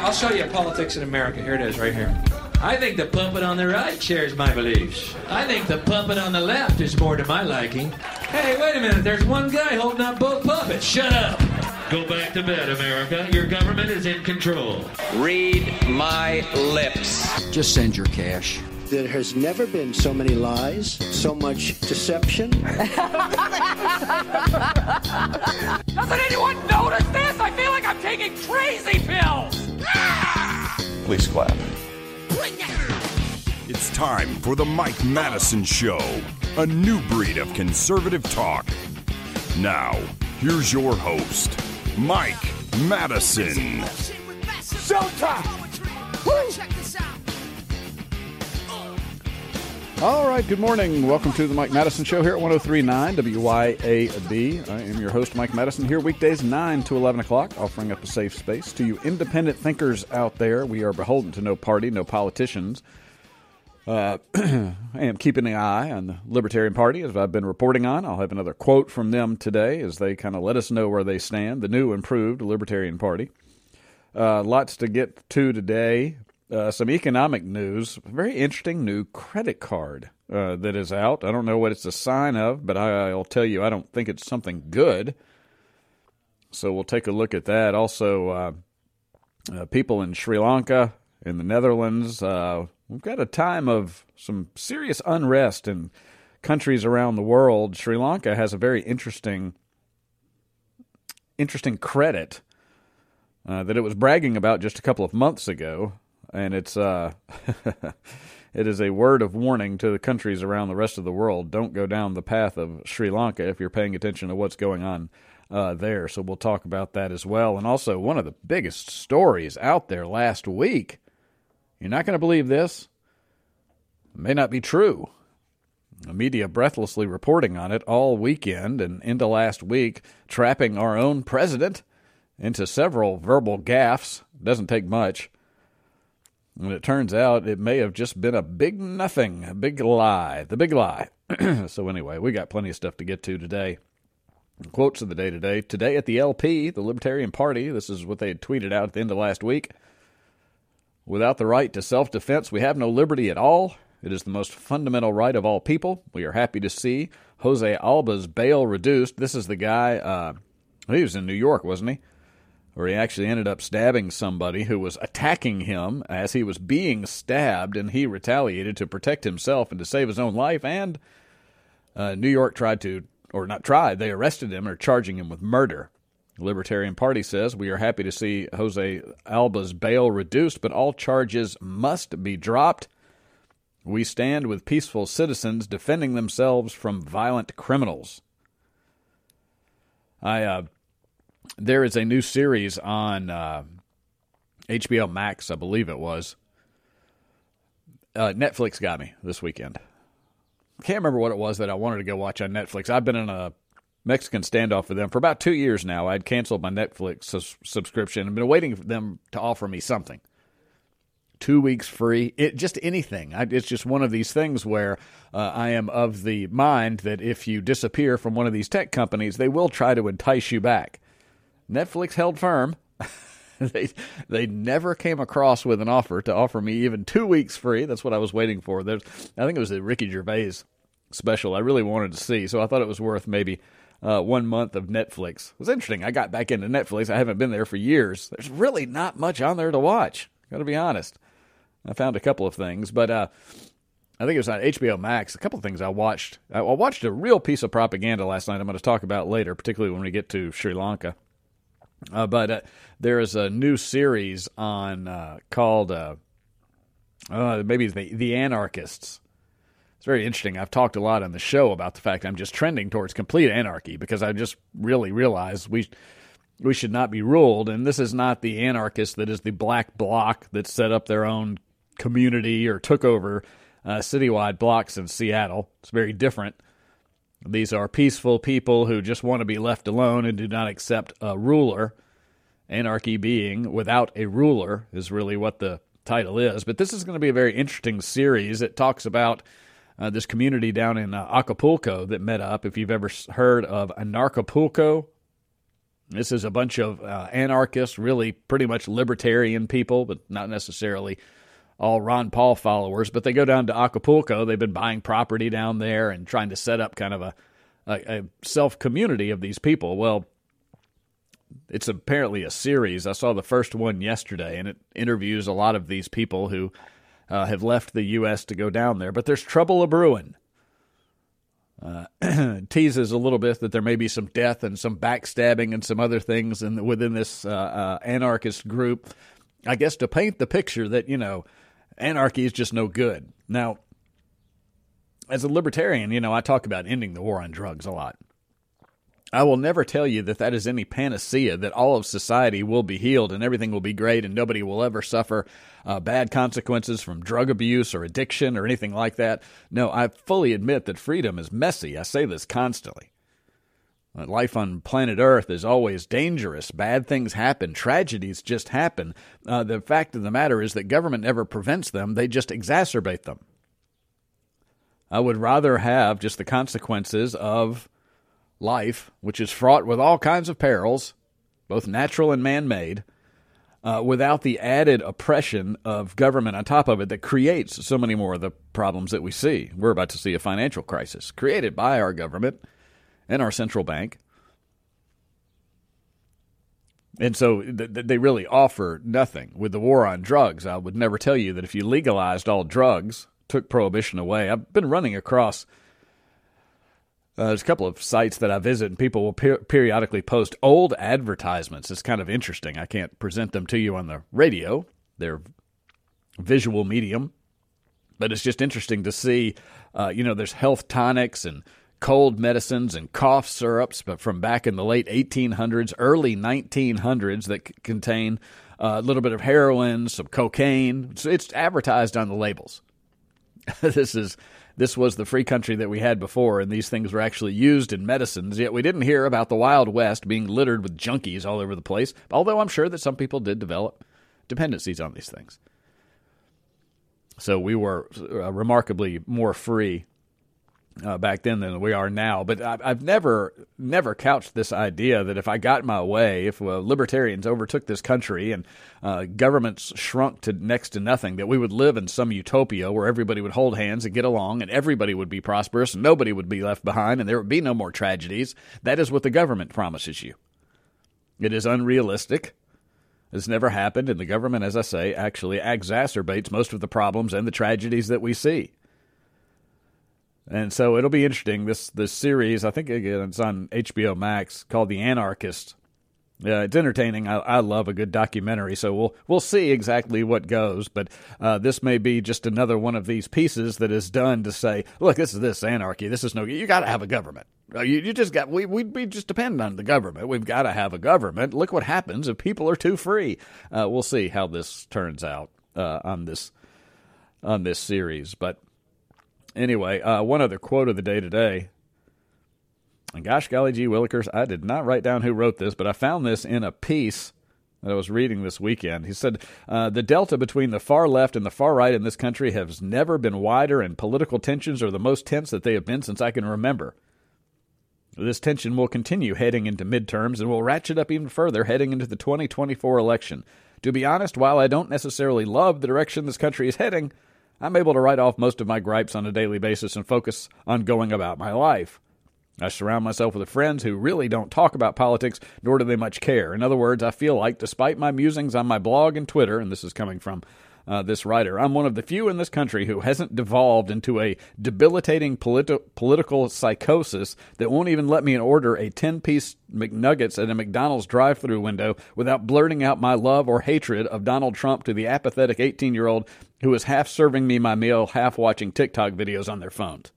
I'll show you politics in America. Here it is, right here. I think the puppet on the right shares my beliefs. I think the puppet on the left is more to my liking. Hey, wait a minute. There's one guy holding up both puppets. Shut up. Go back to bed, America. Your government is in control. Read my lips. Just send your cash. There has never been so many lies, so much deception. Doesn't anyone notice this? I feel like I'm taking crazy pills. Please clap. It's time for the Mike Madison Show, a new breed of conservative talk. Now, here's your host, Mike Madison. Showtime! All right, good morning. Welcome to the Mike Madison Show here at 103.9 WYAB. I am your host, Mike Madison, here weekdays 9 to 11 o'clock, offering up a safe space to you independent thinkers out there. We are beholden to no party, no politicians. I am keeping an eye on the Libertarian Party, as I've been reporting on. I'll have another quote from them today as they kind of let us know where they stand, the new improved Libertarian Party. Lots to get to today. Some economic news, a very interesting new credit card that is out. I don't know what it's a sign of, but I'll tell you, I don't think it's something good. So we'll take a look at that. Also, people in Sri Lanka, in the Netherlands, we've got a time of some serious unrest in countries around the world. Sri Lanka has a very interesting credit that it was bragging about just a couple of months ago. And it's it is a word of warning to the countries around the rest of the world. Don't go down the path of Sri Lanka if you're paying attention to what's going on there. So we'll talk about that as well. And also, one of the biggest stories out there last week, you're not going to believe this, it may not be true. The media breathlessly reporting on it all weekend and into last week, trapping our own president into several verbal gaffes. Doesn't take much. And it turns out it may have just been a big nothing, a big lie, the big lie. So anyway, we got plenty of stuff to get to today. Quotes of the day today. Today at the LP, the Libertarian Party, this is what they had tweeted out at the end of last week. Without the right to self-defense, we have no liberty at all. It is the most fundamental right of all people. We are happy to see Jose Alba's bail reduced. This is the guy, he was in New York, wasn't he? Where he actually ended up stabbing somebody who was attacking him as he was being stabbed, and he retaliated to protect himself and to save his own life, and New York they arrested him and are charging him with murder. The Libertarian Party says, we are happy to see Jose Alba's bail reduced, but all charges must be dropped. We stand with peaceful citizens defending themselves from violent criminals. There is a new series on HBO Max, I believe it was. Netflix got me this weekend. I can't remember what it was that I wanted to go watch on Netflix. I've been in a Mexican standoff with them for about 2 years now. I'd canceled my Netflix subscription and been waiting for them to offer me something. 2 weeks free, just anything. It's just one of these things where I am of the mind that if you disappear from one of these tech companies, they will try to entice you back. Netflix held firm. They never came across with an offer to offer me even 2 weeks free. That's what I was waiting for. I think it was a Ricky Gervais special I really wanted to see, so I thought it was worth maybe 1 month of Netflix. It was interesting. I got back into Netflix. I haven't been there for years. There's really not much on there to watch. Got to be honest. I found a couple of things, but I think it was on HBO Max. A couple of things I watched. I watched a real piece of propaganda last night I'm going to talk about later, particularly when we get to Sri Lanka. But there is a new series on called maybe The Anarchists. It's very interesting. I've talked a lot on the show about the fact I'm just trending towards complete anarchy because I just really realized we should not be ruled. And this is not the anarchist that is the black bloc that set up their own community or took over citywide blocks in Seattle. It's very different. These are peaceful people who just want to be left alone and do not accept a ruler. Anarchy being without a ruler is really what the title is. But this is going to be a very interesting series. It talks about this community down in Acapulco that met up. If you've ever heard of Anarchapulco, This is a bunch of anarchists, really pretty much libertarian people, but not necessarily all Ron Paul followers. But they go down to Acapulco. They've been buying property down there and trying to set up kind of a self-community of these people. Well, it's apparently a series. I saw the first one yesterday, and it interviews a lot of these people who have left the U.S. to go down there. But there's trouble a-brewing. Teases a little bit that there may be some death and some backstabbing and some other things within this anarchist group, I guess to paint the picture that, anarchy is just no good. Now, as a libertarian, I talk about ending the war on drugs a lot. I will never tell you that that is any panacea, that all of society will be healed and everything will be great and nobody will ever suffer bad consequences from drug abuse or addiction or anything like that. No, I fully admit that freedom is messy. I say this constantly. Life on planet Earth is always dangerous. Bad things happen. Tragedies just happen. The fact of the matter is that government never prevents them. They just exacerbate them. I would rather have just the consequences of life, which is fraught with all kinds of perils, both natural and man-made, without the added oppression of government on top of it that creates so many more of the problems that we see. We're about to see a financial crisis created by our government and our central bank. And so they really offer nothing. With the war on drugs, I would never tell you that if you legalized all drugs, took prohibition away. I've been running across there's a couple of sites that I visit, and people will periodically post old advertisements. It's kind of interesting. I can't present them to you on the radio. They're visual medium. But it's just interesting to see, there's health tonics and cold medicines and cough syrups but from back in the late 1800s, early 1900s that contain a little bit of heroin, some cocaine. It's advertised on the labels. This was the free country that we had before, and these things were actually used in medicines, yet we didn't hear about the Wild West being littered with junkies all over the place, although I'm sure that some people did develop dependencies on these things. So we were remarkably more free back then than we are now. But I've never couched this idea that if I got my way, if libertarians overtook this country and governments shrunk to next to nothing, that we would live in some utopia where everybody would hold hands and get along and everybody would be prosperous and nobody would be left behind and there would be no more tragedies. That is what the government promises you. It is unrealistic. It's never happened, and the government, as I say, actually exacerbates most of the problems and the tragedies that we see. And so it'll be interesting, this series, I think again, it's on HBO Max, called The Anarchist. It's entertaining. I love a good documentary, so we'll see exactly what goes. But this may be just another one of these pieces that is done to say, look, this anarchy. This is no. You got to have a government. You just got. We just depend on the government. We've got to have a government. Look what happens if people are too free. We'll see how this turns out on this series. But anyway, one other quote of the day today. And gosh golly gee willikers, I did not write down who wrote this, but I found this in a piece that I was reading this weekend. He said, the delta between the far left and the far right in this country has never been wider, and political tensions are the most tense that they have been since I can remember. This tension will continue heading into midterms and will ratchet up even further heading into the 2024 election. To be honest, while I don't necessarily love the direction this country is heading, I'm able to write off most of my gripes on a daily basis and focus on going about my life. I surround myself with friends who really don't talk about politics, nor do they much care. In other words, I feel like, despite my musings on my blog and Twitter, and this is coming from this writer, I'm one of the few in this country who hasn't devolved into a debilitating political psychosis that won't even let me order a 10-piece McNuggets at a McDonald's drive-thru window without blurting out my love or hatred of Donald Trump to the apathetic 18-year-old who is half serving me my meal, half watching TikTok videos on their phones.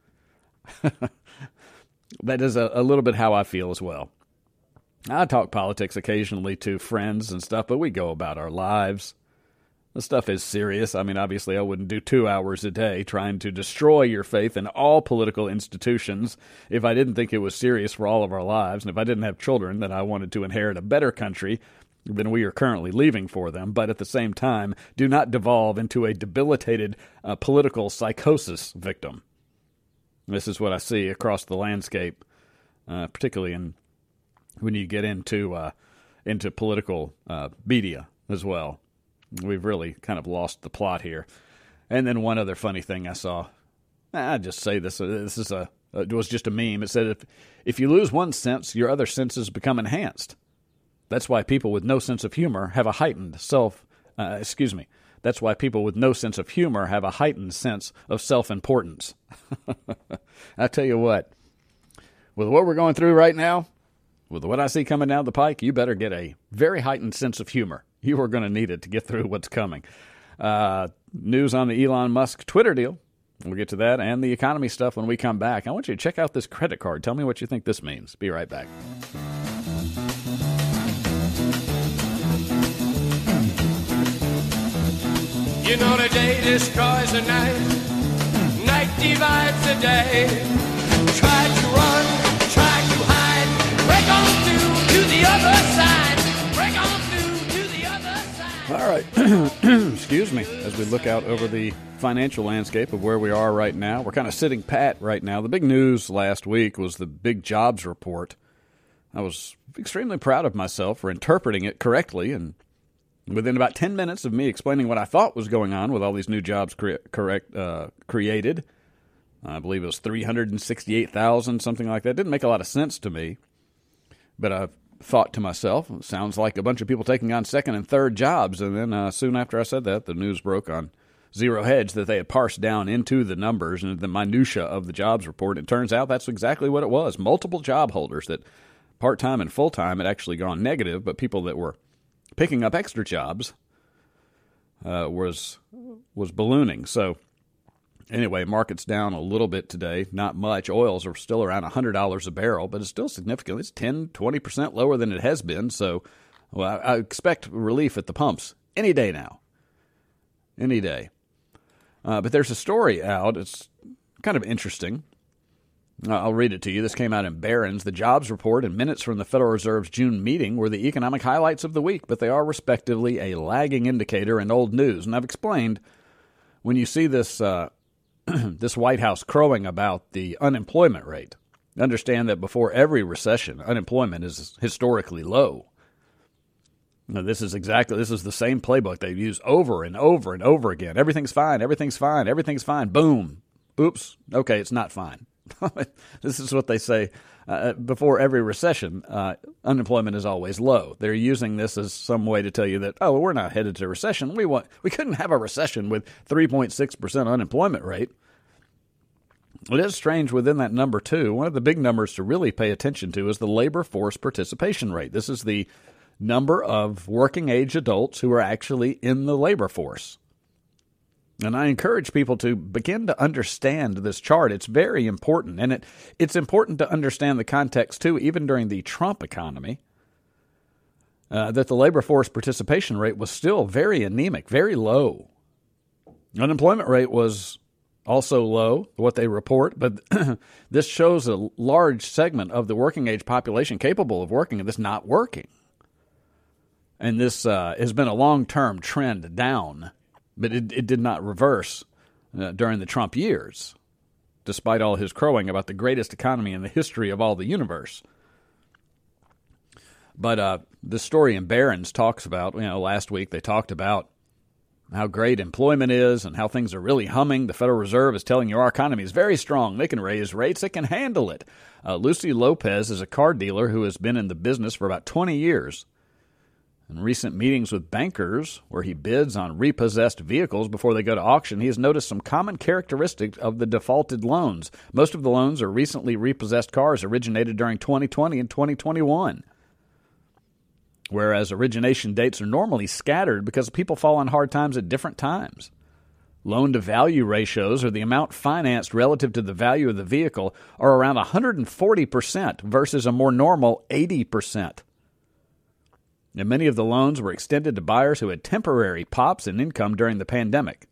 That is a little bit how I feel as well. I talk politics occasionally to friends and stuff, but we go about our lives. The stuff is serious. I mean, obviously, I wouldn't do 2 hours a day trying to destroy your faith in all political institutions if I didn't think it was serious for all of our lives, and if I didn't have children that I wanted to inherit a better country than we are currently leaving for them, but at the same time, do not devolve into a debilitated political psychosis victim. This is what I see across the landscape, particularly in when you get into political media as well. We've really kind of lost the plot here. And then one other funny thing I saw. I just say this. It was just a meme. It said if you lose one sense, your other senses become enhanced. That's why people with no sense of humor have a heightened That's why people with no sense of humor have a heightened sense of self-importance. I tell you what, with what we're going through right now, with what I see coming down the pike, you better get a very heightened sense of humor. You are going to need it to get through what's coming. News on the Elon Musk Twitter deal. We'll get to that and the economy stuff when we come back. I want you to check out this credit card. Tell me what you think this means. Be right back. You know the day destroys the night, night divides the day. Try to run, try to hide, break on through to the other side, break on through to the other side. All right, excuse me, as we look out over the financial landscape of where we are right now. We're kind of sitting pat right now. The big news last week was the big jobs report. I was extremely proud of myself for interpreting it correctly, and within about 10 minutes of me explaining what I thought was going on with all these new jobs created, I believe it was 368,000, something like that. Didn't make a lot of sense to me, but I thought to myself, it sounds like a bunch of people taking on second and third jobs. And then soon after I said that, the news broke on Zero Hedge that they had parsed down into the numbers and the minutia of the jobs report. It turns out that's exactly what it was. Multiple job holders that part-time and full-time had actually gone negative, but people that were picking up extra jobs was ballooning. So anyway, market's down a little bit today, not much. Oils are still around $100 a barrel, but it's still significant. It's 10, 20% lower than it has been. So I expect relief at the pumps any day now. Any day. But there's a story out. It's kind of interesting. I'll read it to you. This came out in Barron's. The jobs report and minutes from the Federal Reserve's June meeting were the economic highlights of the week, but they are respectively a lagging indicator and old news. And I've explained, when you see this this White House crowing about the unemployment rate, understand that before every recession, unemployment is historically low. Now, this is the same playbook they've used over and over and over again. Everything's fine, everything's fine, everything's fine. Boom. Oops. Okay, it's not fine. This is what they say before every recession. Unemployment is always low. They're using this as some way to tell you that, oh, we're not headed to recession. We couldn't have a recession with 3.6% unemployment rate. It is strange within that number, too. One of the big numbers to really pay attention to is the labor force participation rate. This is the number of working-age adults who are actually in the labor force. And I encourage people to begin to understand this chart. It's very important, and it's important to understand the context, too, even during the Trump economy, that the labor force participation rate was still very anemic, very low. Unemployment rate was also low, what they report, but this shows a large segment of the working-age population capable of working and this not working. And this has been a long-term trend down, but it did not reverse during the Trump years, despite all his crowing about the greatest economy in the history of all the universe. But the story in Barron's talks about, last week they talked about how great employment is and how things are really humming. The Federal Reserve is telling you our economy is very strong. They can raise rates. It can handle it. Lucy Lopez is a car dealer who has been in the business for about 20 years. In recent meetings with bankers, where he bids on repossessed vehicles before they go to auction, he has noticed some common characteristics of the defaulted loans. Most of the loans are recently repossessed cars originated during 2020 and 2021, whereas origination dates are normally scattered because people fall on hard times at different times. Loan-to-value ratios, or the amount financed relative to the value of the vehicle, are around 140% versus a more normal 80%. And many of the loans were extended to buyers who had temporary pops in income during the pandemic.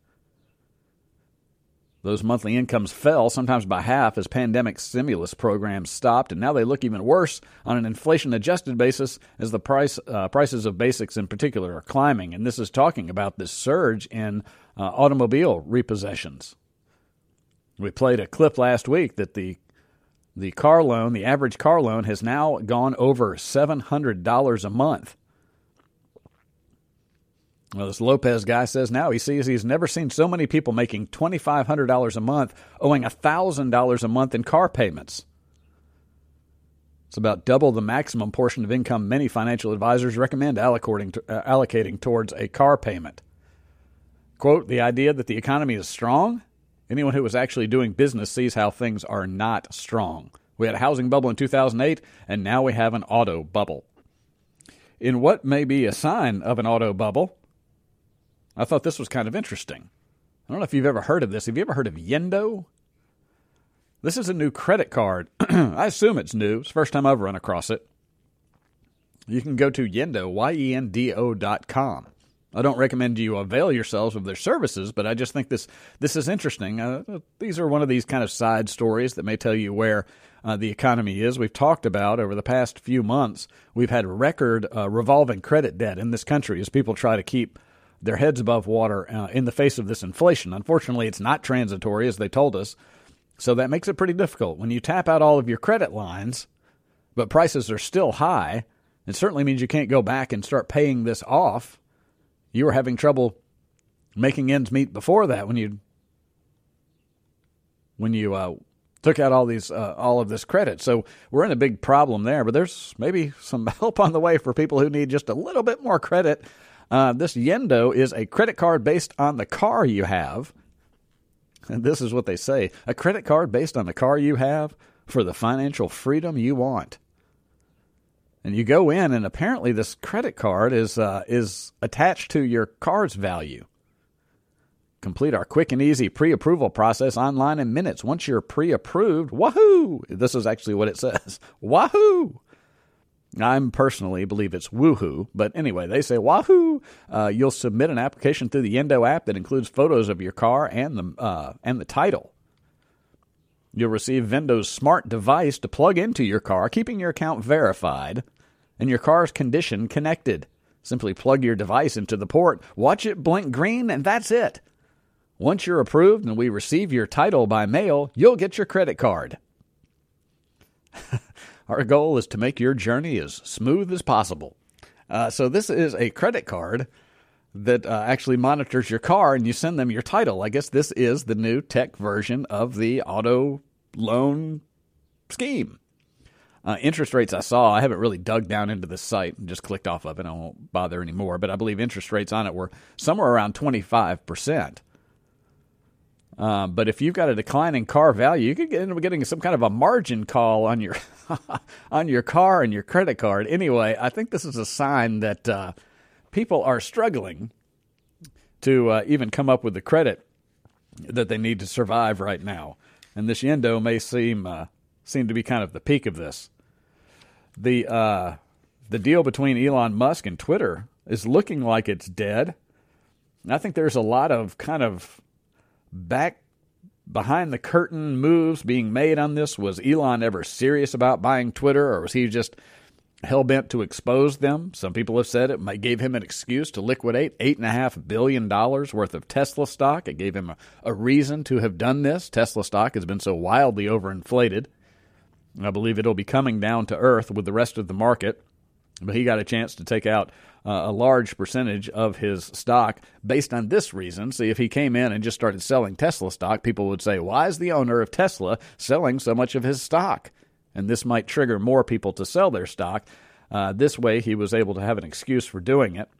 Those monthly incomes fell, sometimes by half, as pandemic stimulus programs stopped, and now they look even worse on an inflation-adjusted basis as the prices of basics in particular are climbing. And this is talking about this surge in automobile repossessions. We played a clip last week that the The car loan, the average car loan, has now gone over $700 a month. Well, this Lopez guy says now he sees he's never seen so many people making $2,500 a month owing $1,000 a month in car payments. It's about double the maximum portion of income many financial advisors recommend allocating towards a car payment. Quote, the idea that the economy is strong? Anyone who is actually doing business sees how things are not strong. We had a housing bubble in 2008, and now we have an auto bubble. In what may be a sign of an auto bubble, I thought this was kind of interesting. I don't know if you've ever heard of this. Have you ever heard of Yendo? This is a new credit card. I assume it's new. It's the first time I've run across it. You can go to Yendo, YENDO.com. I don't recommend you avail yourselves of their services, but I just think this is interesting. These are one of these kind of side stories that may tell you where the economy is. We've talked about over the past few months, we've had record revolving credit debt in this country as people try to keep their heads above water in the face of this inflation. Unfortunately, it's not transitory, as they told us, so that makes it pretty difficult. When you tap out all of your credit lines, but prices are still high, it certainly means you can't go back and start paying this off. You were having trouble making ends meet before that when you took out all of this credit. So we're in a big problem there, but there's maybe some help on the way for people who need just a little bit more credit. This Yendo is a credit card based on the car you have. And this is what they say, a credit card based on the car you have for the financial freedom you want. And you go in, and apparently this credit card is attached to your car's value. Complete our quick and easy pre-approval process online in minutes. Once you're pre-approved, wahoo! This is actually what it says. Wahoo! I personally believe it's woohoo, but anyway, they say wahoo. You'll submit an application through the Yendo app that includes photos of your car and the title. You'll receive Yendo's smart device to plug into your car, keeping your account verified and your car's condition connected. Simply plug your device into the port, watch it blink green, and that's it. Once you're approved and we receive your title by mail, you'll get your credit card. Our goal is to make your journey as smooth as possible. So this is a credit card that actually monitors your car, and you send them your title. I guess this is the new tech version of the auto loan scheme. Interest rates I haven't really dug down into this site and just clicked off of it. I won't bother anymore, but I believe interest rates on it were somewhere around 25%. But if you've got a declining car value, you could end up getting some kind of a margin call on your on your car and your credit card. Anyway, I think this is a sign that people are struggling to even come up with the credit that they need to survive right now. And this Yendo may seem to be kind of the peak of this. The deal between Elon Musk and Twitter is looking like it's dead. I think there's a lot of kind of behind the curtain moves being made on this. Was Elon ever serious about buying Twitter, or was he just hell-bent to expose them? Some people have said it gave him an excuse to liquidate $8.5 billion worth of Tesla stock. It gave him a reason to have done this. Tesla stock has been so wildly overinflated. I believe it'll be coming down to earth with the rest of the market. But he got a chance to take out a large percentage of his stock based on this reason. See, if he came in and just started selling Tesla stock, people would say, why is the owner of Tesla selling so much of his stock? And this might trigger more people to sell their stock. This way, he was able to have an excuse for doing it.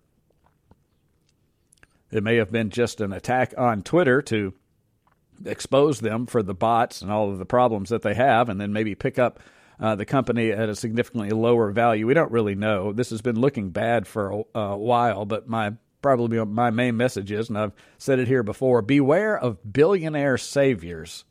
It may have been just an attack on Twitter to expose them for the bots and all of the problems that they have, and then maybe pick up the company at a significantly lower value. We don't really know. This has been looking bad for a while, but my main message is, and I've said it here before, beware of billionaire saviors.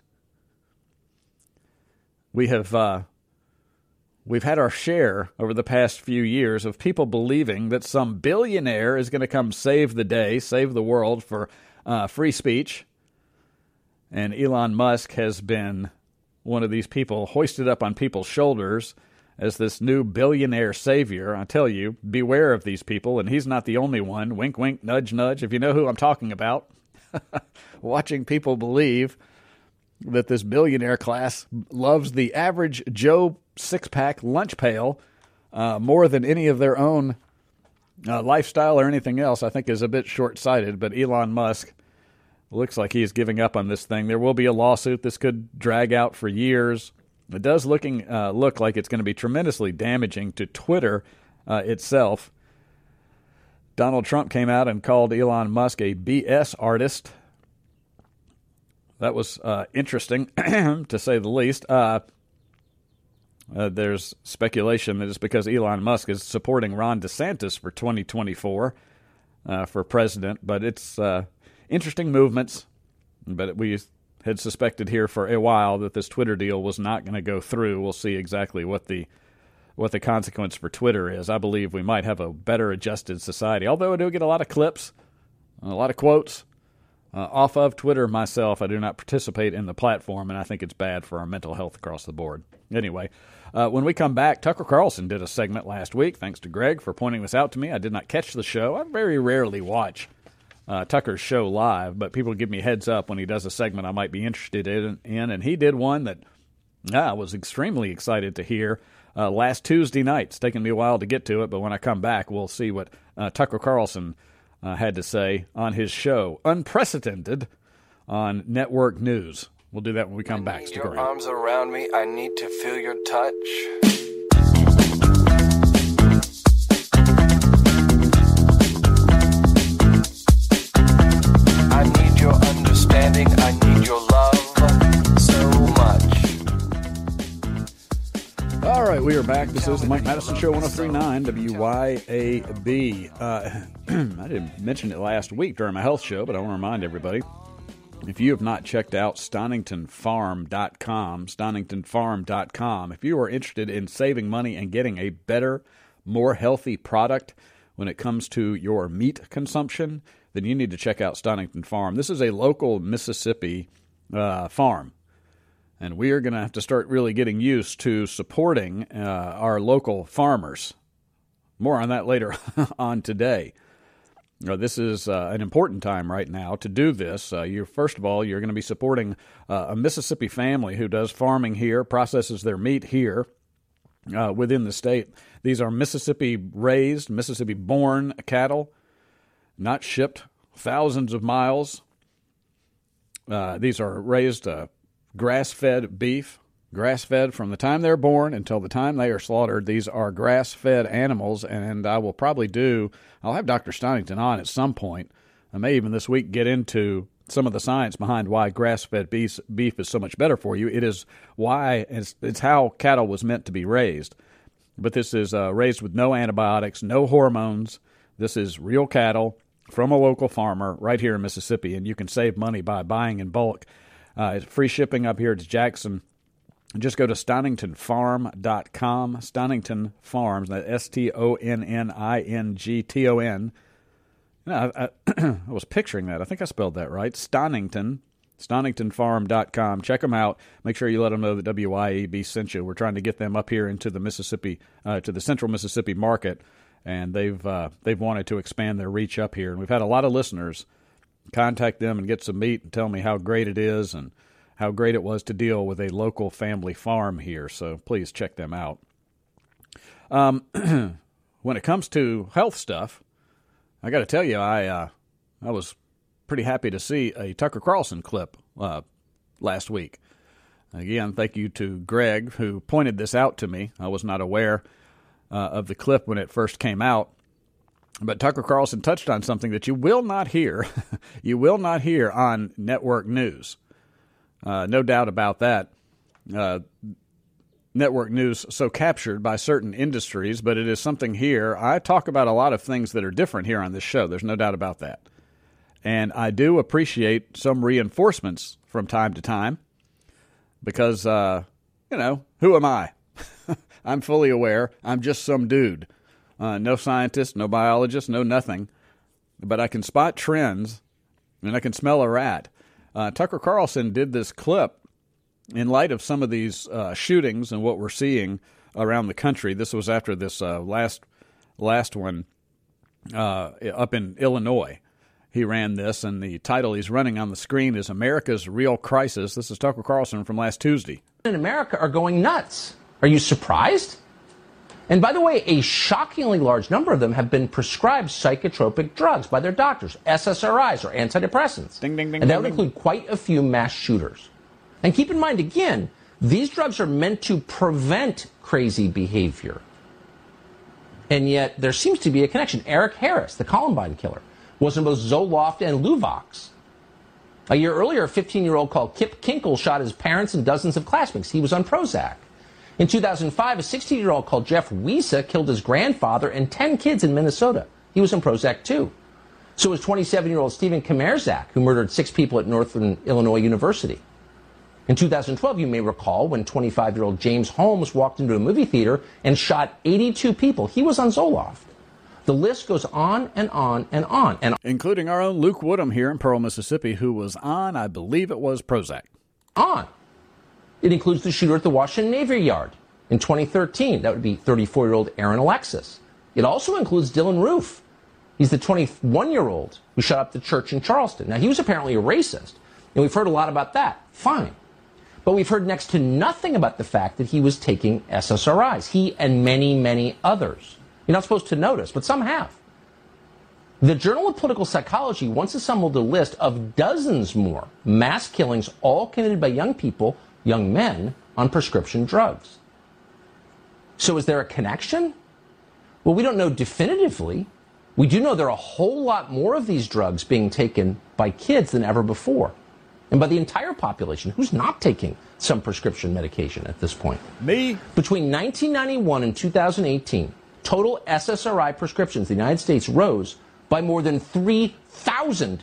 We've had our share over the past few years of people believing that some billionaire is going to come save the day, save the world for free speech. And Elon Musk has been one of these people hoisted up on people's shoulders as this new billionaire savior. I tell you, beware of these people, and he's not the only one. Wink, wink, nudge, nudge, if you know who I'm talking about. Watching people believe that this billionaire class loves the average Joe six-pack lunch pail more than any of their own lifestyle or anything else, I think is a bit short-sighted. But Elon Musk looks like he's giving up on this thing. There will be a lawsuit. This could drag out for years. It does look like it's going to be tremendously damaging to Twitter itself. Donald Trump came out and called Elon Musk a BS artist. That was interesting, to say the least. There's speculation that it's because Elon Musk is supporting Ron DeSantis for 2024 for president. But it's interesting movements. But we had suspected here for a while that this Twitter deal was not going to go through. We'll see exactly what the consequence for Twitter is. I believe we might have a better adjusted society, although I do get a lot of clips, a lot of quotes off of Twitter myself. I do not participate in the platform, and I think it's bad for our mental health across the board. Anyway, when we come back, Tucker Carlson did a segment last week. Thanks to Greg for pointing this out to me. I did not catch the show. I very rarely watch Tucker's show live, but people give me heads up when he does a segment I might be interested in, and he did one that I was extremely excited to hear last Tuesday night. It's taken me a while to get to it, but when I come back, we'll see what Tucker Carlson had to say on his show, Unprecedented, on Network News. We'll do that when we come back. Stick around. Your arms around me, I need to feel your touch. I need your understanding, I need your love so much. All right, we are back. This is the Mike Madison Show, 103.9 WYAB. I didn't mention it last week during my health show, but I want to remind everybody, if you have not checked out StoningtonFarm.com, if you are interested in saving money and getting a better, more healthy product when it comes to your meat consumption, then you need to check out Stonington Farm. This is a local Mississippi farm, and we are going to have to start really getting used to supporting our local farmers. More on that later on today. This is an important time right now to do this. First of all, you're going to be supporting a Mississippi family who does farming here, processes their meat here within the state. These are Mississippi-raised, Mississippi-born cattle, not shipped thousands of miles. These are raised grass-fed beef, grass-fed from the time they're born until the time they are slaughtered. These are grass-fed animals, and I'll have Dr. Stonington on at some point. I may even this week get into some of the science behind why grass-fed beef is so much better for you. It is why, it's how cattle was meant to be raised. But this is raised with no antibiotics, no hormones. This is real cattle from a local farmer right here in Mississippi, and you can save money by buying in bulk. It's free shipping up here to Jackson. Just go to StoningtonFarm.com, Stonington Farms, that's STONNINGTON. I was picturing that. I think I spelled that right. StoningtonFarm.com. Check them out. Make sure you let them know that WYAB sent you. We're trying to get them up here into the Mississippi, to the central Mississippi market, and they've wanted to expand their reach up here. And we've had a lot of listeners contact them and get some meat and tell me how great it is and how great it was to deal with a local family farm here. So please check them out. When it comes to health stuff, I got to tell you, I was pretty happy to see a Tucker Carlson clip last week. Again, thank you to Greg, who pointed this out to me. I was not aware of the clip when it first came out. But Tucker Carlson touched on something that you will not hear. You will not hear on network news. No doubt about that. Network news so captured by certain industries, but it is something here. I talk about a lot of things that are different here on this show. There's no doubt about that. And I do appreciate some reinforcements from time to time because, who am I? I'm fully aware. I'm just some dude. No scientist, no biologist, no nothing. But I can spot trends, and I can smell a rat. Tucker Carlson did this clip in light of some of these shootings and what we're seeing around the country. This was after this last one up in Illinois. He ran this, and the title he's running on the screen is America's Real Crisis. This is Tucker Carlson from last Tuesday. In America are going nuts. Are you surprised? And by the way, a shockingly large number of them have been prescribed psychotropic drugs by their doctors, SSRIs or antidepressants. Ding, ding, ding, and that would ding, include quite a few mass shooters. And keep in mind, again, these drugs are meant to prevent crazy behavior. And yet there seems to be a connection. Eric Harris, the Columbine killer, was in both Zoloft and Luvox. A year earlier, a 15-year-old called Kip Kinkle shot his parents and dozens of classmates. He was on Prozac. In 2005, a 16-year-old called Jeff Wiesa killed his grandfather and 10 kids in Minnesota. He was on Prozac, too. So was 27-year-old Stephen Kamerzak, who murdered 6 people at Northern Illinois University. In 2012, you may recall, when 25-year-old James Holmes walked into a movie theater and shot 82 people. He was on Zoloft. The list goes on and on and on. Including our own Luke Woodham here in Pearl, Mississippi, who was on, I believe it was Prozac. On. It includes the shooter at the Washington Navy Yard in 2013. That would be 34-year-old Aaron Alexis. It also includes Dylan Roof. He's the 21-year-old who shot up the church in Charleston. Now, he was apparently a racist, and we've heard a lot about that. Fine. But we've heard next to nothing about the fact that he was taking SSRIs. He and many, many others. You're not supposed to notice, but some have. The Journal of Political Psychology once assembled a list of dozens more mass killings, all committed by young people, young men, on prescription drugs. So is there a connection? Well, we don't know definitively. We do know there are a whole lot more of these drugs being taken by kids than ever before. And by the entire population, who's not taking some prescription medication at this point? Me? Between 1991 and 2018, total SSRI prescriptions in the United States rose by more than 3,000%.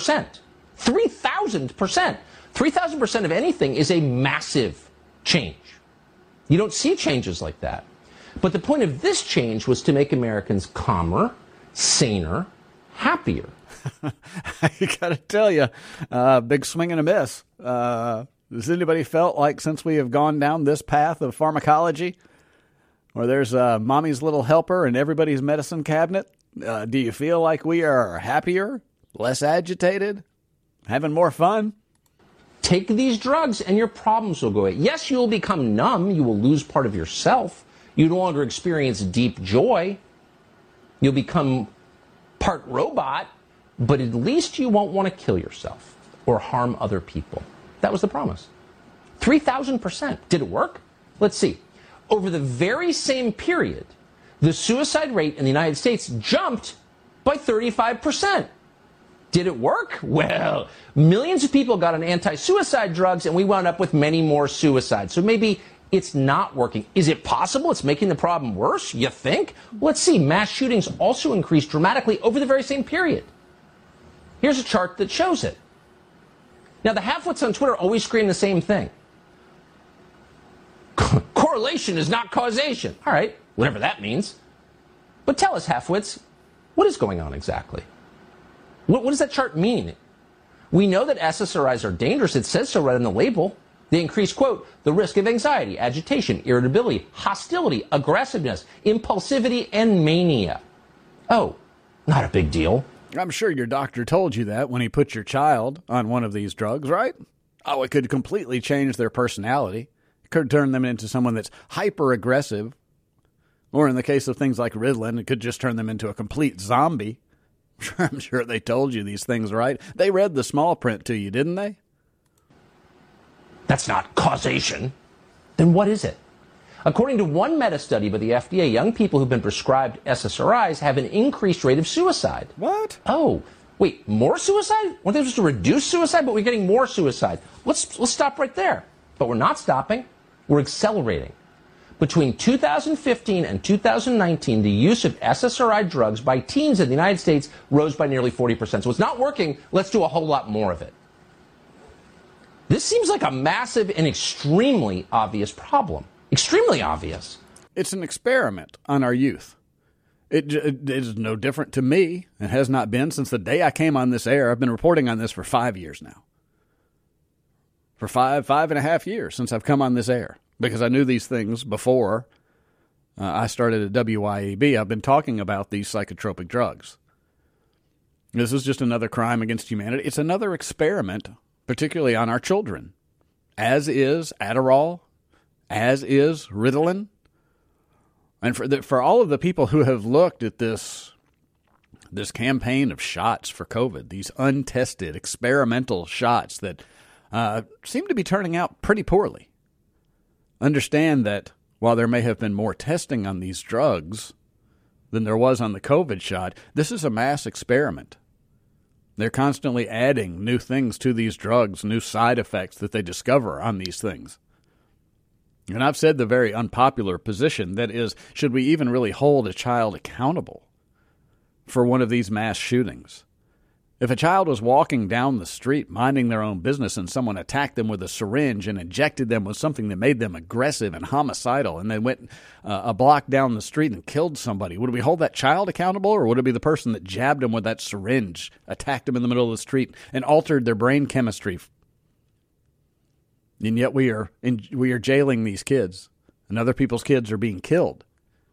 3,000%. 3,000% of anything is a massive change. You don't see changes like that. But the point of this change was to make Americans calmer, saner, happier. I gotta tell you, big swing and a miss. Has anybody felt like since we have gone down this path of pharmacology, where there's mommy's little helper in everybody's medicine cabinet, do you feel like we are happier, less agitated, having more fun? Take these drugs and your problems will go away. Yes, you will become numb. You will lose part of yourself. You no longer experience deep joy. You'll become part robot. But at least you won't want to kill yourself or harm other people. That was the promise. 3,000%. Did it work? Let's see. Over the very same period, the suicide rate in the United States jumped by 35%. Did it work? Well, millions of people got on anti-suicide drugs, and we wound up with many more suicides. So maybe it's not working. Is it possible it's making the problem worse? You think? Let's see. Mass shootings also increased dramatically over the very same period. Here's a chart that shows it. Now, the halfwits on Twitter always scream the same thing. Correlation is not causation. All right, whatever that means. But tell us, halfwits, what is going on exactly? What does that chart mean? We know that SSRIs are dangerous. It says so right on the label. They increase, quote, the risk of anxiety, agitation, irritability, hostility, aggressiveness, impulsivity, and mania. Oh, not a big deal. I'm sure your doctor told you that when he put your child on one of these drugs, right? Oh, it could completely change their personality. It could turn them into someone that's hyper-aggressive. Or in the case of things like Ritalin, it could just turn them into a complete zombie. I'm sure they told you these things, right? They read the small print to you, didn't they? That's not causation. Then what is it? According to one meta-study by the FDA, young people who've been prescribed SSRIs have an increased rate of suicide. What? Oh, wait, more suicide? Weren't they supposed to reduce suicide? But we're getting more suicide. Let's stop right there. But we're not stopping. We're accelerating. Between 2015 and 2019, the use of SSRI drugs by teens in the United States rose by nearly 40%. So it's not working. Let's do a whole lot more of it. This seems like a massive and extremely obvious problem. Extremely obvious. It's an experiment on our youth. It is no different to me. It has not been since the day I came on this air. I've been reporting on this for 5 years now. For five and a half years since I've come on this air. Because I knew these things before I started at WYAB. I've been talking about these psychotropic drugs. This is just another crime against humanity. It's another experiment, particularly on our children, as is Adderall, as is Ritalin. And for all of the people who have looked at this campaign of shots for COVID, these untested experimental shots that seem to be turning out pretty poorly, understand that while there may have been more testing on these drugs than there was on the COVID shot, this is a mass experiment. They're constantly adding new things to these drugs, new side effects that they discover on these things. And I've said the very unpopular position, that is, should we even really hold a child accountable for one of these mass shootings? If a child was walking down the street minding their own business and someone attacked them with a syringe and injected them with something that made them aggressive and homicidal, and they went a block down the street and killed somebody, would we hold that child accountable, or would it be the person that jabbed them with that syringe, attacked them in the middle of the street, and altered their brain chemistry? And yet we are jailing these kids, and other people's kids are being killed.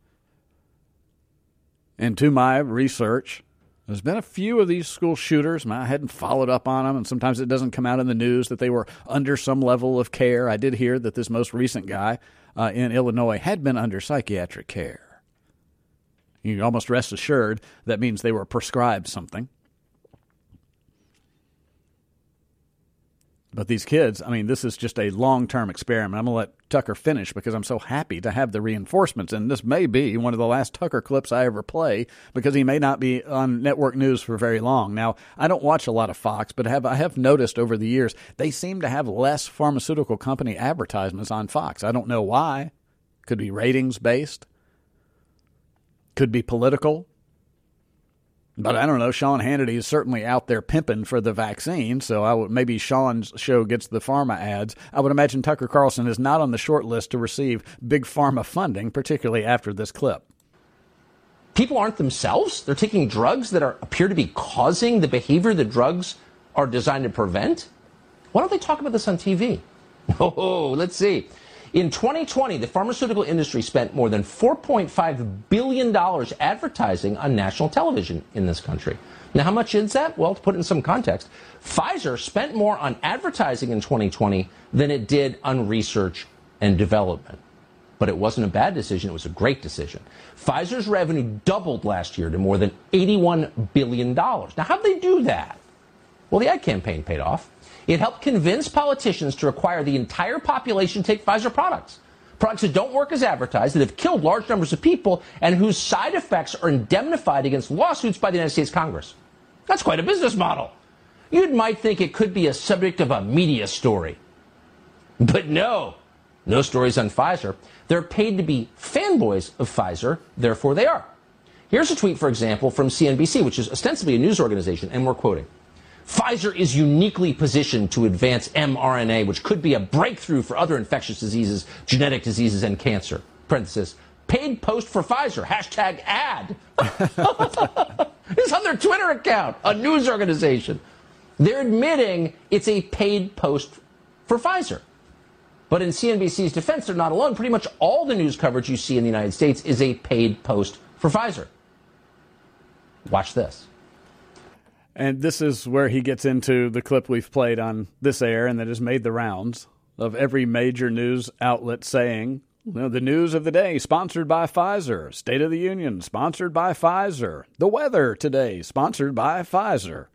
And to my research, there's been a few of these school shooters. I hadn't followed up on them, and sometimes it doesn't come out in the news that they were under some level of care. I did hear that this most recent guy in Illinois had been under psychiatric care. You can almost rest assured that means they were prescribed something. But these kids, I mean, this is just a long-term experiment. I'm going to let Tucker finish because I'm so happy to have the reinforcements. And this may be one of the last Tucker clips I ever play because he may not be on network news for very long. Now, I don't watch a lot of Fox, but I have noticed over the years they seem to have less pharmaceutical company advertisements on Fox. I don't know why. Could be ratings-based. Could be political. But I don't know, Sean Hannity is certainly out there pimping for the vaccine, so maybe Sean's show gets the pharma ads. I would imagine Tucker Carlson is not on the short list to receive big pharma funding, particularly after this clip. People aren't themselves. They're taking drugs that appear to be causing the behavior the drugs are designed to prevent. Why don't they talk about this on TV? Oh, let's see. In 2020, the pharmaceutical industry spent more than $4.5 billion advertising on national television in this country. Now, how much is that? Well, to put it in some context, Pfizer spent more on advertising in 2020 than it did on research and development. But it wasn't a bad decision. It was a great decision. Pfizer's revenue doubled last year to more than $81 billion. Now, how'd they do that? Well, the ad campaign paid off. It helped convince politicians to require the entire population take Pfizer products. Products that don't work as advertised, that have killed large numbers of people, and whose side effects are indemnified against lawsuits by the United States Congress. That's quite a business model. You might think it could be a subject of a media story. But no stories on Pfizer. They're paid to be fanboys of Pfizer, therefore they are. Here's a tweet, for example, from CNBC, which is ostensibly a news organization, and we're quoting. Pfizer is uniquely positioned to advance mRNA, which could be a breakthrough for other infectious diseases, genetic diseases, and cancer. Parenthesis, paid post for Pfizer, hashtag ad. It's on their Twitter account, a news organization. They're admitting it's a paid post for Pfizer. But in CNBC's defense, they're not alone. Pretty much all the news coverage you see in the United States is a paid post for Pfizer. Watch this. And this is where he gets into the clip we've played on this air and that has made the rounds of every major news outlet saying, the news of the day, sponsored by Pfizer. State of the Union, sponsored by Pfizer. The weather today, sponsored by Pfizer.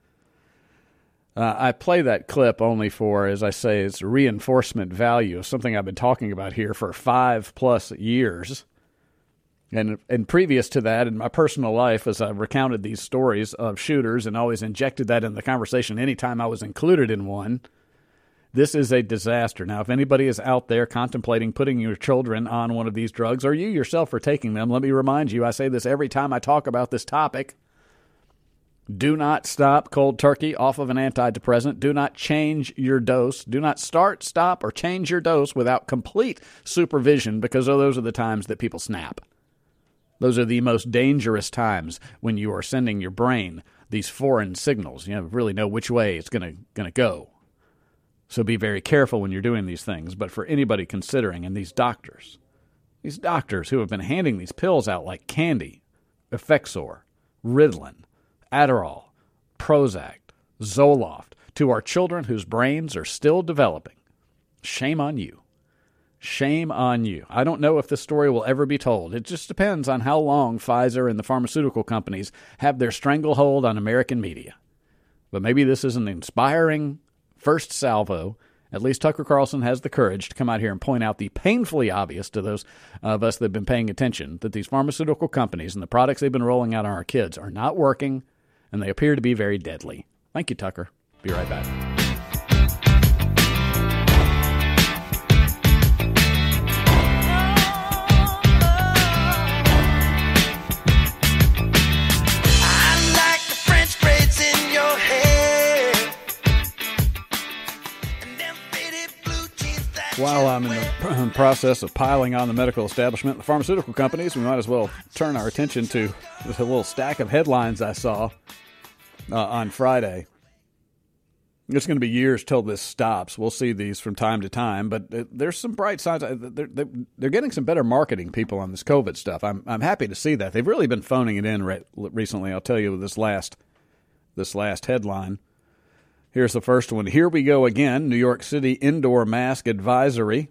I play that clip only for, as I say, it's reinforcement value of something I've been talking about here for 5+ years. And previous to that, in my personal life, as I've recounted these stories of shooters and always injected that in the conversation anytime I was included in one, this is a disaster. Now, if anybody is out there contemplating putting your children on one of these drugs, or you yourself are taking them, let me remind you, I say this every time I talk about this topic, do not stop cold turkey off of an antidepressant. Do not change your dose. Do not start, stop, or change your dose without complete supervision, because those are the times that people snap. Those are the most dangerous times when you are sending your brain these foreign signals. You don't really know which way it's going to go. So be very careful when you're doing these things. But for anybody considering, and these doctors who have been handing these pills out like candy, Effexor, Ritalin, Adderall, Prozac, Zoloft to our children whose brains are still developing. Shame on you. Shame on you. I don't know if this story will ever be told. It just depends on how long Pfizer and the pharmaceutical companies have their stranglehold on American media. But maybe this is an inspiring first salvo. At least Tucker Carlson has the courage to come out here and point out the painfully obvious to those of us that have been paying attention that these pharmaceutical companies and the products they've been rolling out on our kids are not working, and they appear to be very deadly. Thank you, Tucker. Be right back. While I'm in the process of piling on the medical establishment, the pharmaceutical companies, we might as well turn our attention to this little stack of headlines I saw on Friday. It's going to be years till this stops. We'll see these from time to time, but there's some bright signs. They're getting some better marketing people on this COVID stuff. I'm happy to see that. They've really been phoning it in recently. I'll tell you this last headline. Here's the first one. Here we go again. New York City indoor mask advisory.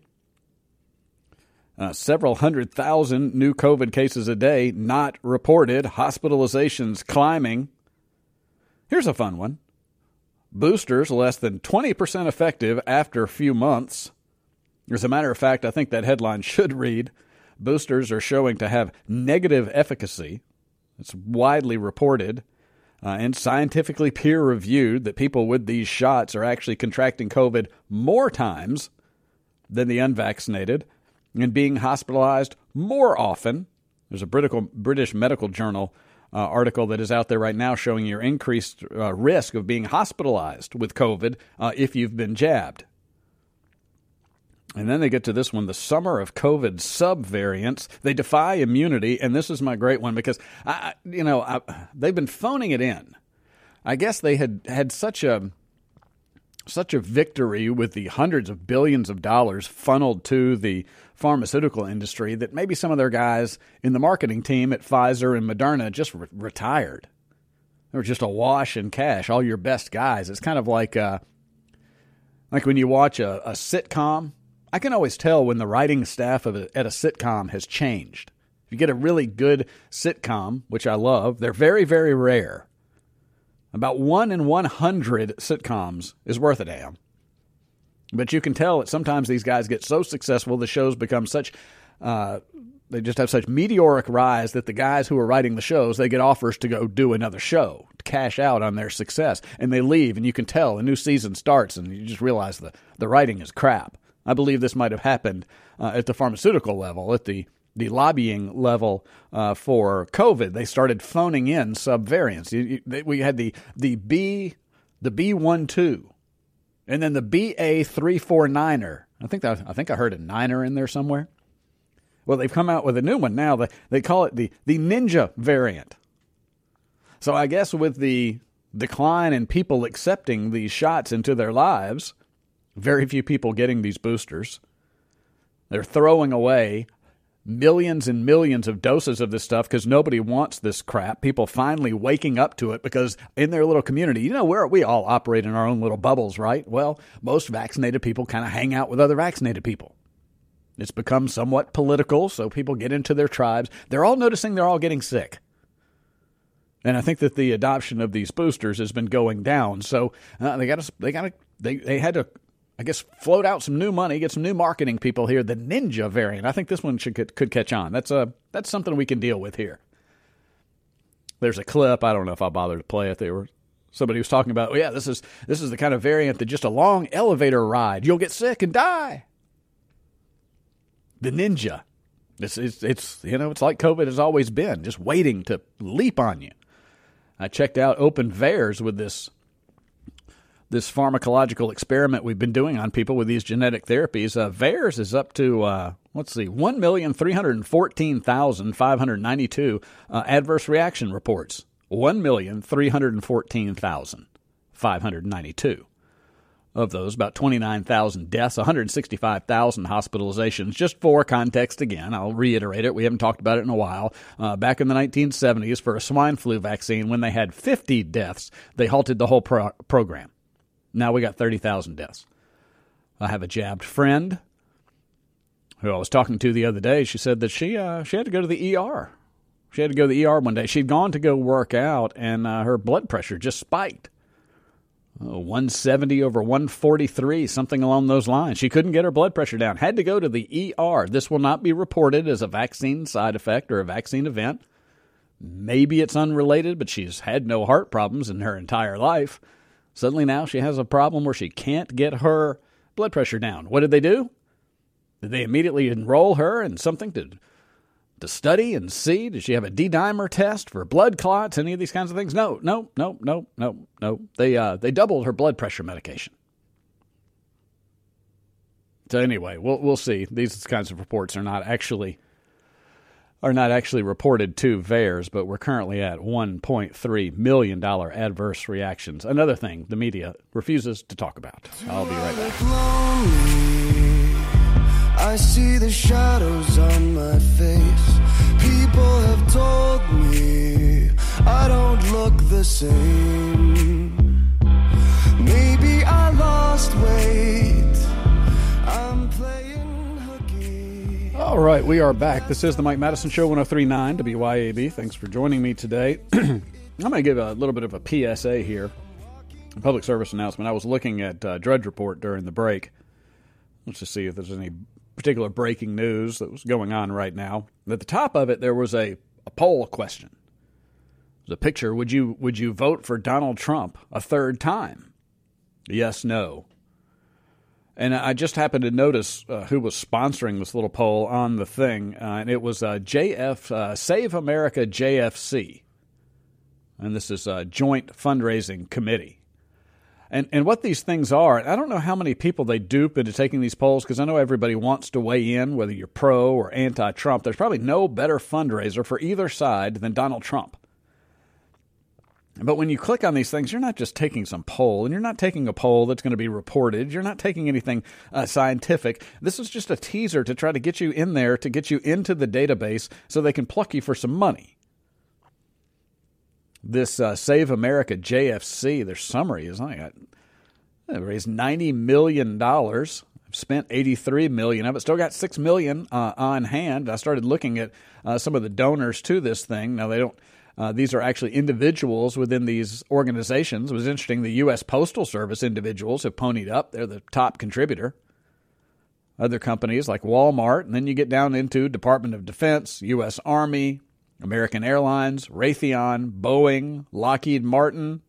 Several 100,000 new COVID cases a day not reported. Hospitalizations climbing. Here's a fun one. Boosters less than 20% effective after a few months. As a matter of fact, I think that headline should read, boosters are showing to have negative efficacy. It's widely reported. And scientifically peer-reviewed that people with these shots are actually contracting COVID more times than the unvaccinated and being hospitalized more often. There's a British Medical Journal article that is out there right now showing your increased risk of being hospitalized with COVID if you've been jabbed. And then they get to this one, the summer of COVID subvariants. They defy immunity, and this is my great one because, they've been phoning it in. I guess they had such a victory with the hundreds of billions of dollars funneled to the pharmaceutical industry that maybe some of their guys in the marketing team at Pfizer and Moderna just retired. They were just awash in cash, all your best guys. It's kind of like when you watch a sitcom. I can always tell when the writing staff at a sitcom has changed. If you get a really good sitcom, which I love, they're very, very rare. About 1 in 100 sitcoms is worth a damn. But you can tell that sometimes these guys get so successful, the shows become such, they just have such meteoric rise that the guys who are writing the shows, they get offers to go do another show, to cash out on their success. And they leave, and you can tell a new season starts, and you just realize the writing is crap. I believe this might have happened at the pharmaceutical level, at the lobbying level for COVID. They started phoning in subvariants. We had the B12, and then the BA349er. I think I heard a niner in there somewhere. Well, they've come out with a new one now. They call it the Ninja variant. So I guess with the decline in people accepting these shots into their lives, very few people getting these boosters. They're throwing away millions and millions of doses of this stuff because nobody wants this crap. People finally waking up to it because in their little community, we all operate in our own little bubbles, right? Well, most vaccinated people kind of hang out with other vaccinated people. It's become somewhat political, so people get into their tribes. They're all noticing they're all getting sick. And I think that the adoption of these boosters has been going down. So they had to, I guess, float out some new money, get some new marketing people here. The Ninja variant. I think this one could catch on. That's something we can deal with here. There's a clip. I don't know if I'll bother to play it. Somebody was talking about, this is the kind of variant that just a long elevator ride, you'll get sick and die. The Ninja. It's like COVID has always been, just waiting to leap on you. I checked out Open VAERS with this pharmacological experiment we've been doing on people with these genetic therapies. VAERS is up to, 1,314,592 adverse reaction reports. 1,314,592. of those, about 29,000 deaths, 165,000 hospitalizations. Just for context again, I'll reiterate it. We haven't talked about it in a while. Back in the 1970s, for a swine flu vaccine, when they had 50 deaths, they halted the whole program. Now we got 30,000 deaths. I have a jabbed friend who I was talking to the other day. She said that she had to go to the ER. She had to go to the ER one day. She'd gone to go work out, and her blood pressure just spiked. 170 over 143, something along those lines. She couldn't get her blood pressure down. Had to go to the ER. This will not be reported as a vaccine side effect or a vaccine event. Maybe it's unrelated, but she's had no heart problems in her entire life. Suddenly now she has a problem where she can't get her blood pressure down. What did they do? Did they immediately enroll her in something to study and see? Did she have a D-dimer test for blood clots, any of these kinds of things? No. They doubled her blood pressure medication. So anyway, we'll see. These kinds of reports are not actually reported to VAERS, but we're currently at $1.3 million adverse reactions. Another thing the media refuses to talk about. I'll be right back. I see the shadows on my face. People have told me I don't look the same. Maybe I lost weight. I'm playing hooky. All right, we are back. This is the Mike Madison Show, 103.9 WYAB. Thanks for joining me today. I'm going to give a little bit of a PSA here, a public service announcement. I was looking at Drudge Report during the break. Let's just see if there's any particular breaking news that was going on right now. At the top of it, there was a poll question. There's a picture. Would you vote for Donald Trump a third time? Yes, no. And I just happened to notice who was sponsoring this little poll on the thing, and it was Save America JFC. And this is a joint fundraising committee. And what these things are, I don't know how many people they dupe into taking these polls, because I know everybody wants to weigh in, whether you're pro or anti-Trump. There's probably no better fundraiser for either side than Donald Trump. But when you click on these things, you're not just taking some poll, and you're not taking a poll that's going to be reported. You're not taking anything scientific. This is just a teaser to try to get you in there, to get you into the database so they can pluck you for some money. This Save America JFC, their summary is I raised $90 million. I've spent $83 million. I've still got $6 million on hand. I started looking at some of the donors to this thing. Now, they don't. These are actually individuals within these organizations. It was interesting. The U.S. Postal Service individuals have ponied up. They're the top contributor. Other companies like Walmart, and then you get down into Department of Defense, U.S. Army, American Airlines, Raytheon, Boeing, Lockheed Martin.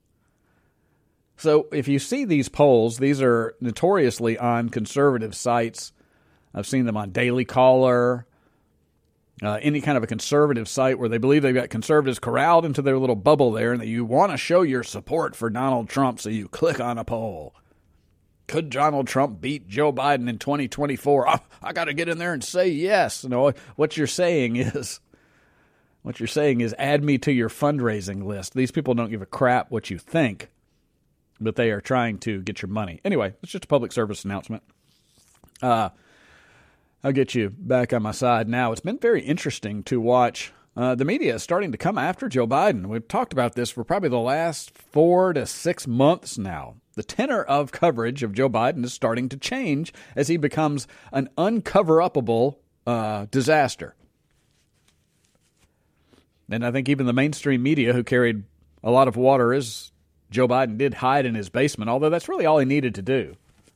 So if you see these polls, these are notoriously on conservative sites. I've seen them on Daily Caller, any kind of a conservative site where they believe they've got conservatives corralled into their little bubble there and that you want to show your support for Donald Trump, so you click on a poll. Could Donald Trump beat Joe Biden in 2024? I got to get in there and say yes. No, what you're saying is add me to your fundraising list. These people don't give a crap what you think, but they are trying to get your money. Anyway, it's just a public service announcement. I'll get you back on my side now. It's been very interesting to watch. The media is starting to come after Joe Biden. We've talked about this for probably the last 4 to 6 months now. The tenor of coverage of Joe Biden is starting to change as he becomes an uncover-upable disaster. And I think even the mainstream media, who carried a lot of water, as Joe Biden did hide in his basement, although that's really all he needed to do.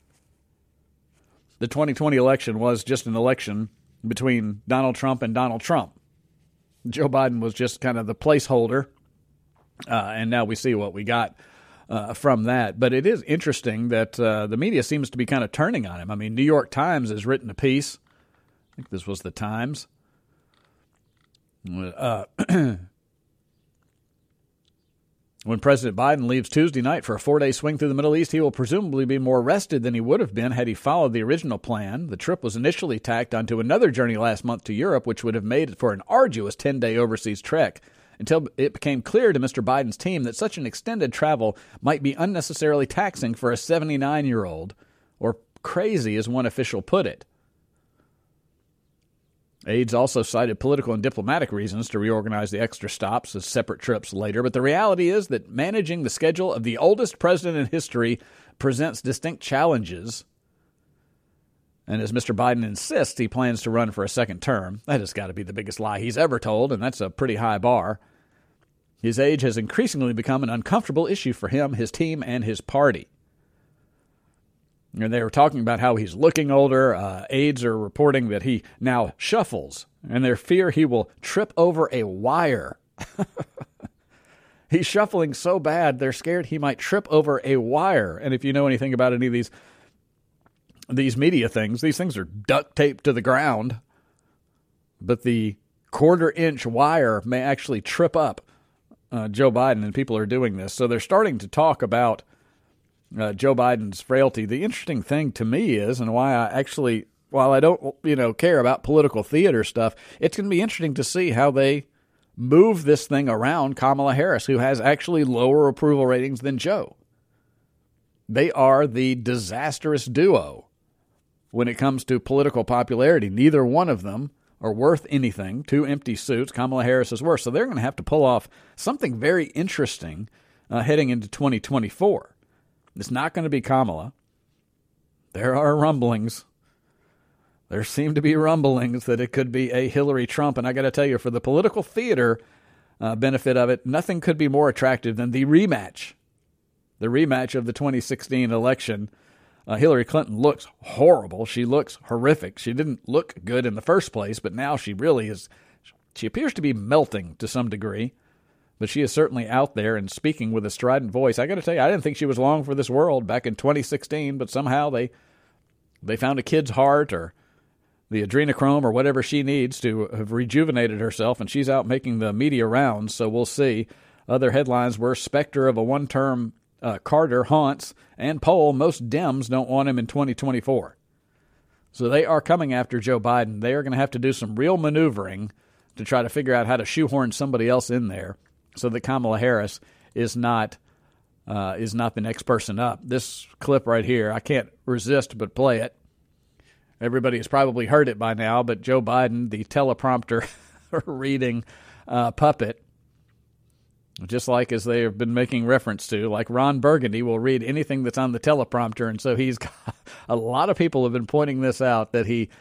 The 2020 election was just an election between Donald Trump and Donald Trump. Joe Biden was just kind of the placeholder, and now we see what we got from that. But it is interesting that the media seems to be kind of turning on him. I mean, New York Times has written a piece. I think this was the Times. When President Biden leaves Tuesday night for a 4-day swing through the Middle East, he will presumably be more rested than he would have been had he followed the original plan. The trip was initially tacked onto another journey last month to Europe, which would have made it for an arduous 10-day overseas trek. until it became clear to Mr. Biden's team that such an extended travel might be unnecessarily taxing for a 79-year-old, or crazy as one official put it. Aides also cited political and diplomatic reasons to reorganize the extra stops as separate trips later, but the reality is that managing the schedule of the oldest president in history presents distinct challenges. And as Mr. Biden insists he plans to run for a second term, that has got to be the biggest lie he's ever told, and that's a pretty high bar. His age has increasingly become an uncomfortable issue for him, his team, and his party. And they were talking about how he's looking older. Aides are reporting that he now shuffles, and they fear he will trip over a wire. He's shuffling so bad, they're scared he might trip over a wire. And if you know anything about any of these media things, these things are duct taped to the ground, but the quarter-inch wire may actually trip up Joe Biden, and people are doing this. So they're starting to talk about Joe Biden's frailty. The interesting thing to me is, and why I actually, while I don't, care about political theater stuff, it's going to be interesting to see how they move this thing around Kamala Harris, who has actually lower approval ratings than Joe. They are the disastrous duo when it comes to political popularity. Neither one of them are worth anything. Two empty suits. Kamala Harris is worse. So they're going to have to pull off something very interesting heading into 2024. It's not going to be Kamala. There are rumblings. There seem to be rumblings that it could be a Hillary Trump. And I got to tell you, for the political theater benefit of it, nothing could be more attractive than the rematch. The rematch of the 2016 election. Hillary Clinton looks horrible. She looks horrific. She didn't look good in the first place, but now she really is. She appears to be melting to some degree. But she is certainly out there and speaking with a strident voice. I got to tell you, I didn't think she was long for this world back in 2016, but somehow they found a kid's heart or the adrenochrome or whatever she needs to have rejuvenated herself, and she's out making the media rounds, so we'll see. Other headlines were specter of a one-term Carter haunts, and poll, most Dems don't want him in 2024. So they are coming after Joe Biden. They are going to have to do some real maneuvering to try to figure out how to shoehorn somebody else in there, so that Kamala Harris is not the next person up. This clip right here, I can't resist but play it. Everybody has probably heard it by now, but Joe Biden, the teleprompter reading puppet, just like as they have been making reference to, like Ron Burgundy will read anything that's on the teleprompter, and so he's got, a lot of people have been pointing this out, that he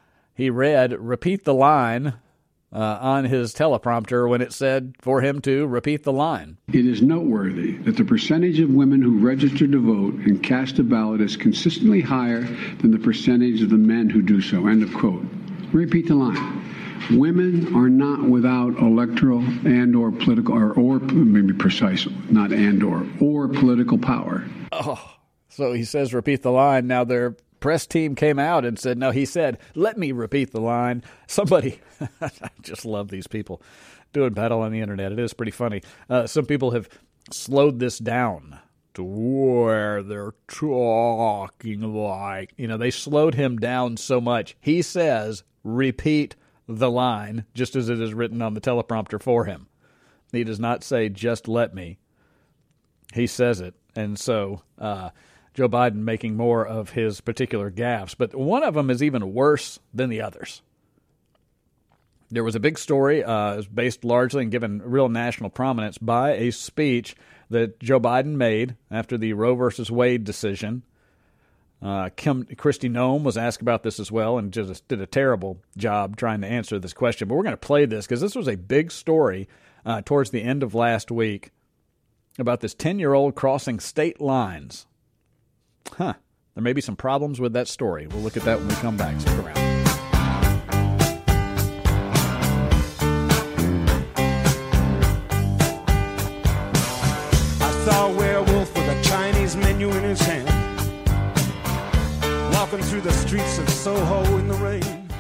read, repeat the line, on his teleprompter when it said for him to repeat the line. It is noteworthy that the percentage of women who register to vote and cast a ballot is consistently higher than the percentage of the men who do so. End of quote. Repeat the line. Women are not without electoral and or political, or maybe precise, not and or political power. Oh, so he says repeat the line. Now their press team came out and said, no, he said, let me repeat the line. Somebody, I just love these people doing battle on the internet. It is pretty funny. Some people have slowed this down to where they're talking like, they slowed him down so much. He says, repeat the line, just as it is written on the teleprompter for him. He does not say, just let me. He says it. And so, Joe Biden making more of his particular gaffes, but one of them is even worse than the others. There was a big story, based largely and given real national prominence by a speech that Joe Biden made after the Roe versus Wade decision. Kristi Noem was asked about this as well and just did a terrible job trying to answer this question. But we're going to play this because this was a big story towards the end of last week about this 10-year-old crossing state lines. There may be some problems with that story. We'll look at that when we come back. Stick around. I saw a werewolf with a Chinese menu in his hand, walking through the streets of Soho in the rain.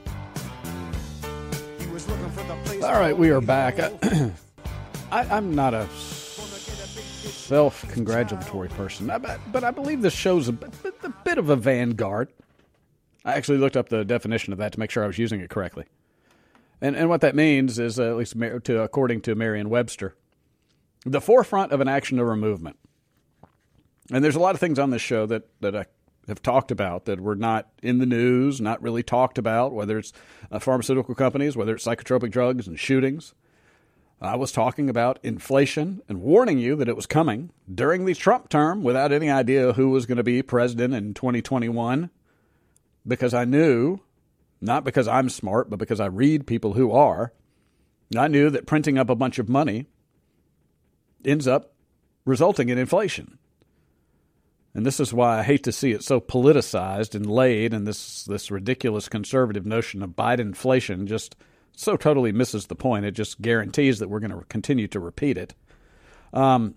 He was looking for the place. All right, we are back. I'm not a self-congratulatory person, but I believe this shows a bit of a vanguard. I actually looked up the definition of that to make sure I was using it correctly. And what that means is, at least according to Merriam-Webster, the forefront of an action or a movement. And there's a lot of things on this show that I have talked about that were not in the news, not really talked about, whether it's pharmaceutical companies, whether it's psychotropic drugs and shootings. I was talking about inflation and warning you that it was coming during the Trump term without any idea who was going to be president in 2021, because I knew, not because I'm smart, but because I read people who are, I knew that printing up a bunch of money ends up resulting in inflation. And this is why I hate to see it so politicized and laid, and this ridiculous conservative notion of Bidenflation just so totally misses the point. It just guarantees that we're going to continue to repeat it. But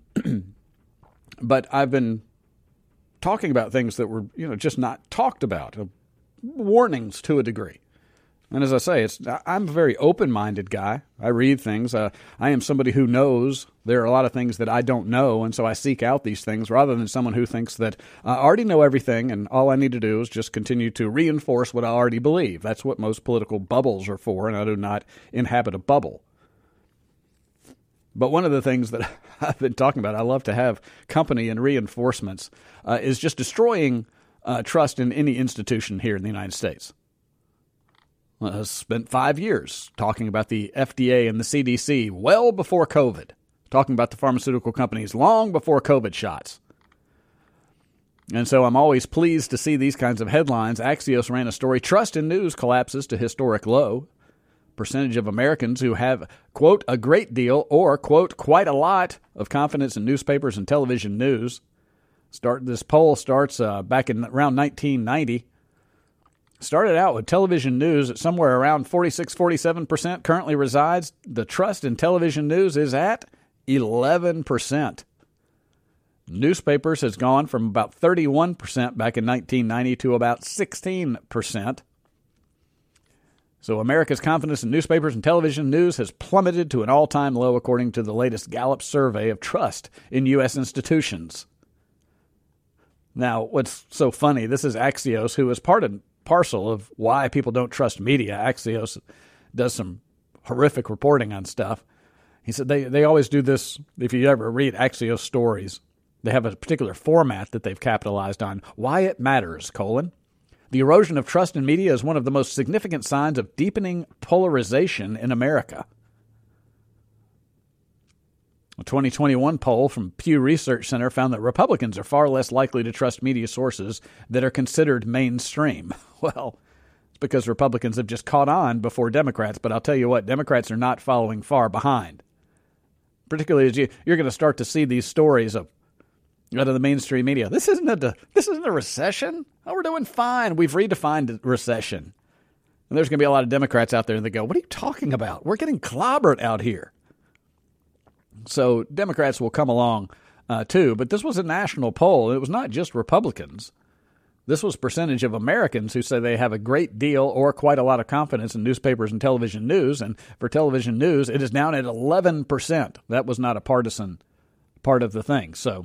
I've been talking about things that were, just not talked about, warnings to a degree. And as I say, I'm a very open-minded guy. I read things. I am somebody who knows there are a lot of things that I don't know, and so I seek out these things rather than someone who thinks that I already know everything and all I need to do is just continue to reinforce what I already believe. That's what most political bubbles are for, and I do not inhabit a bubble. But one of the things that I've been talking about, I love to have company and reinforcements, is just destroying trust in any institution here in the United States. I spent 5 years talking about the FDA and the CDC well before COVID, talking about the pharmaceutical companies long before COVID shots. And so I'm always pleased to see these kinds of headlines. Axios ran a story, trust in news collapses to historic low. Percentage of Americans who have, quote, a great deal or, quote, quite a lot of confidence in newspapers and television news. This poll starts back in around 1990. Started out with television news at somewhere around 46-47%. Currently resides. The trust in television news is at 11%. Newspapers has gone from about 31% back in 1990 to about 16%. So America's confidence in newspapers and television news has plummeted to an all-time low according to the latest Gallup survey of trust in U.S. institutions. Now, what's so funny, this is Axios, who is part and parcel of why people don't trust media. Axios does some horrific reporting on stuff. He said they always do this. If you ever read Axios stories, they have a particular format that they've capitalized on. Why it matters, : the erosion of trust in media is one of the most significant signs of deepening polarization in America. A 2021 poll from Pew Research Center found that Republicans are far less likely to trust media sources that are considered mainstream. Well, it's because Republicans have just caught on before Democrats, but I'll tell you what, Democrats are not following far behind. Particularly as you're going to start to see these stories out of the mainstream media. This isn't a recession. Oh, we're doing fine. We've redefined recession. And there's going to be a lot of Democrats out there that go, what are you talking about? We're getting clobbered out here. So Democrats will come along, too. But this was a national poll. It was not just Republicans. This was percentage of Americans who say they have a great deal or quite a lot of confidence in newspapers and television news. And for television news, it is down at 11%. That was not a partisan part of the thing. So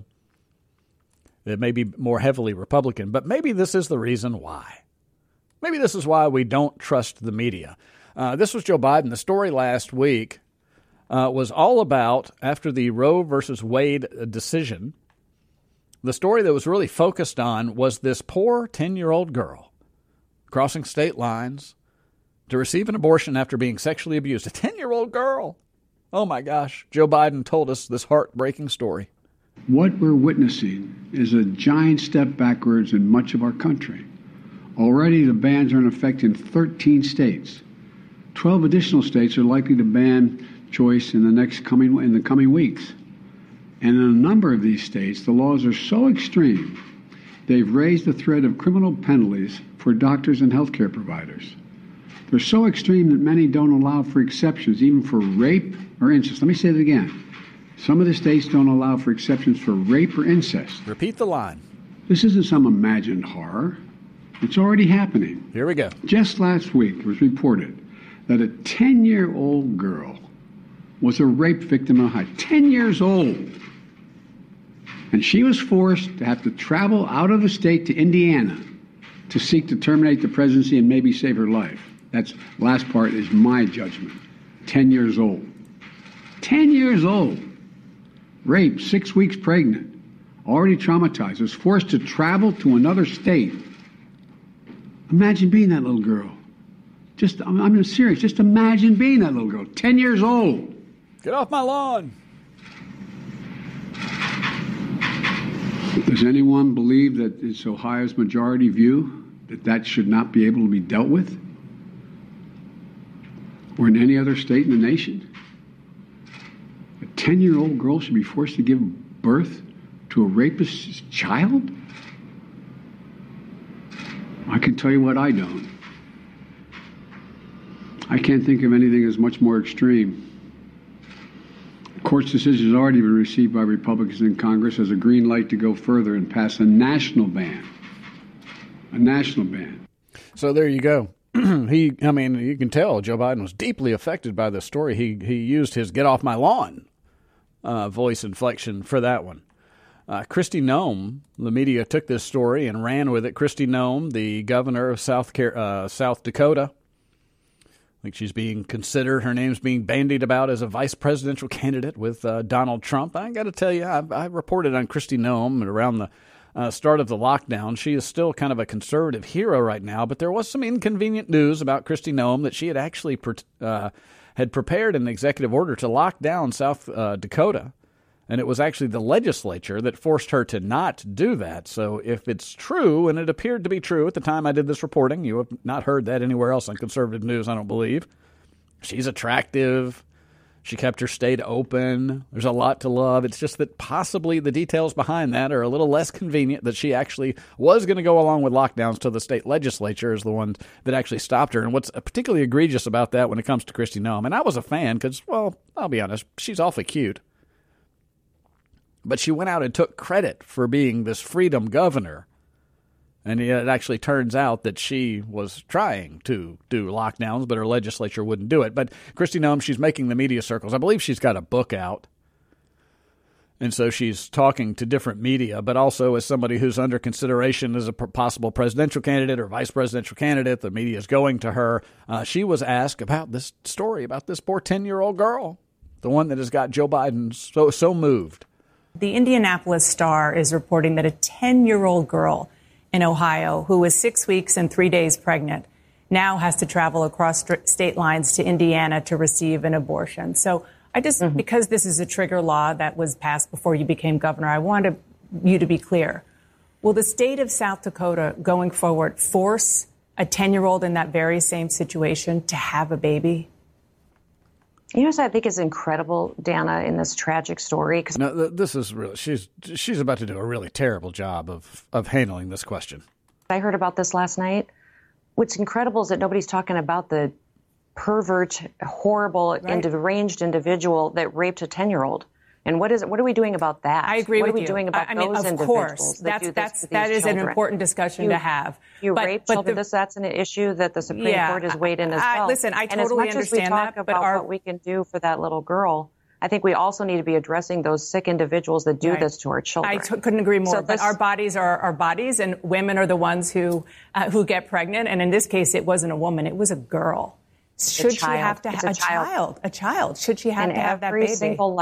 it may be more heavily Republican. But maybe this is the reason why. Maybe this is why we don't trust the media. This was Joe Biden. The story last week was all about, after the Roe versus Wade decision, the story that was really focused on was this poor 10-year-old girl crossing state lines to receive an abortion after being sexually abused. A 10-year-old girl. Oh, my gosh. Joe Biden told us this heartbreaking story. What we're witnessing is a giant step backwards in much of our country. Already the bans are in effect in 13 states. 12 additional states are likely to ban choice in the coming weeks. And in a number of these states, the laws are so extreme, they've raised the threat of criminal penalties for doctors and healthcare providers. They're so extreme that many don't allow for exceptions, even for rape or incest. Let me say that again. Some of the states don't allow for exceptions for rape or incest. Repeat the line. This isn't some imagined horror. It's already happening. Here we go. Just last week, it was reported that a 10-year-old girl was a rape victim in Ohio. 10 years old. And she was forced to have to travel out of the state to Indiana to seek to terminate the presidency and maybe save her life. That's last part is my judgment. 10 years old. 10 years old. Raped, 6 weeks pregnant. Already traumatized. Was forced to travel to another state. Imagine being that little girl. I'm serious. Just imagine being that little girl. 10 years old. Get off my lawn. Does anyone believe that it's Ohio's majority view that should not be able to be dealt with? Or in any other state in the nation? A 10-year-old girl should be forced to give birth to a rapist's child? I can tell you what I don't. I can't think of anything that's much more extreme. The court's decision has already been received by Republicans in Congress as a green light to go further and pass a national ban. A national ban. So there you go. You can tell Joe Biden was deeply affected by this story. He used his "get off my lawn" voice inflection for that one. Kristi Noem, the media took this story and ran with it. Kristi Noem, the governor of South Dakota, I think she's being considered, her name's being bandied about as a vice presidential candidate with Donald Trump. I got to tell you, I reported on Kristi Noem around the start of the lockdown. She is still kind of a conservative hero right now, but there was some inconvenient news about Kristi Noem that she had actually had prepared an executive order to lock down South Dakota. And it was actually the legislature that forced her to not do that. So if it's true, and it appeared to be true at the time I did this reporting, you have not heard that anywhere else on conservative news, I don't believe. She's attractive. She kept her state open. There's a lot to love. It's just that possibly the details behind that are a little less convenient, that she actually was going to go along with lockdowns till the state legislature is the one that actually stopped her. And what's particularly egregious about that when it comes to Kristi Noem, and I was a fan because, well, I'll be honest, she's awfully cute. But she went out and took credit for being this freedom governor. And it actually turns out that she was trying to do lockdowns, but her legislature wouldn't do it. But Kristi Noem, she's making the media circles. I believe she's got a book out. And so she's talking to different media, but also as somebody who's under consideration as a possible presidential candidate or vice presidential candidate. The media is going to her. She was asked about this story, about this poor 10-year-old girl, the one that has got Joe Biden so moved. The Indianapolis Star is reporting that a 10-year-old girl in Ohio who was 6 weeks and 3 days pregnant now has to travel across state lines to Indiana to receive an abortion. So I just, because this is a trigger law that was passed before you became governor, I wanted you to be clear. Will the state of South Dakota going forward force a 10-year-old in that very same situation to have a baby? You know what I think is incredible, Dana, in this tragic story? No, this is really, she's about to do a really terrible job of handling this question. I heard about this last night. What's incredible is that nobody's talking about the pervert, horrible, deranged individual that raped a 10-year-old. And what are we doing about that? I agree with you. What are we doing about those of course, that is an important discussion to have. You rape children. That's an issue that the Supreme Court has weighed in as well. Listen, I totally understand that. But what we can do for that little girl, I think we also need to be addressing those sick individuals that do this to our children. I couldn't agree more. But our bodies are our bodies, and women are the ones who get pregnant. And in this case, it wasn't a woman; it was a girl. Should she have to have a child? A child. Should she have to have that baby?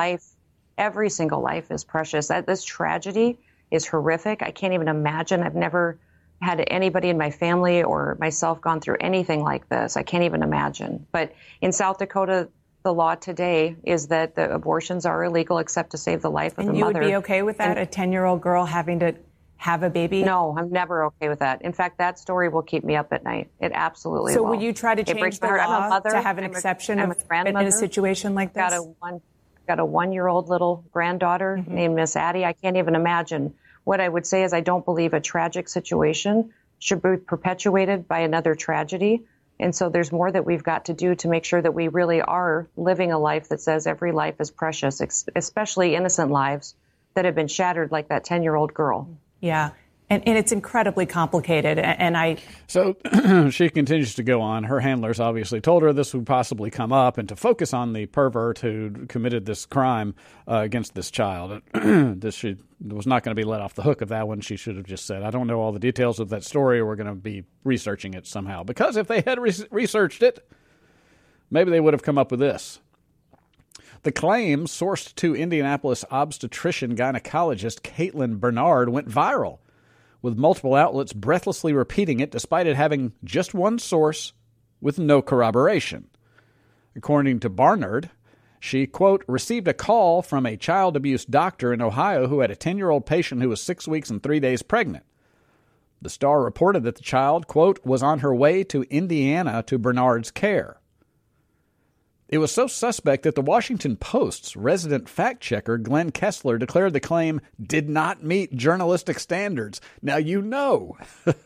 Every single life is precious. This tragedy is horrific. I can't even imagine. I've never had anybody in my family or myself gone through anything like this. I can't even imagine. But in South Dakota, the law today is that the abortions are illegal except to save the life of the mother. And you would be okay with that, a 10-year-old girl having to have a baby? No, I'm never okay with that. In fact, that story will keep me up at night. It absolutely will. So will you try to change the law to have an exception in a situation like this? Got a 1-year-old little granddaughter named Miss Addie. I can't even imagine. What I would say is I don't believe a tragic situation should be perpetuated by another tragedy. And so there's more that we've got to do to make sure that we really are living a life that says every life is precious, especially innocent lives that have been shattered like that 10-year-old girl. Yeah. And it's incredibly complicated. So she continues to go on. Her handlers obviously told her this would possibly come up and to focus on the pervert who committed this crime against this child. She was not going to be let off the hook of that one. She should have just said, I don't know all the details of that story. We're going to be researching it somehow. Because if they had researched it, maybe they would have come up with this. The claim, sourced to Indianapolis obstetrician gynecologist Caitlin Bernard, went viral, with multiple outlets breathlessly repeating it despite it having just one source with no corroboration. According to Barnard, she, quote, received a call from a child abuse doctor in Ohio who had a 10-year-old patient who was 6 weeks and 3 days pregnant. The Star reported that the child, quote, was on her way to Indiana to Bernard's care. It was so suspect that the Washington Post's resident fact-checker, Glenn Kessler, declared the claim did not meet journalistic standards. Now, you know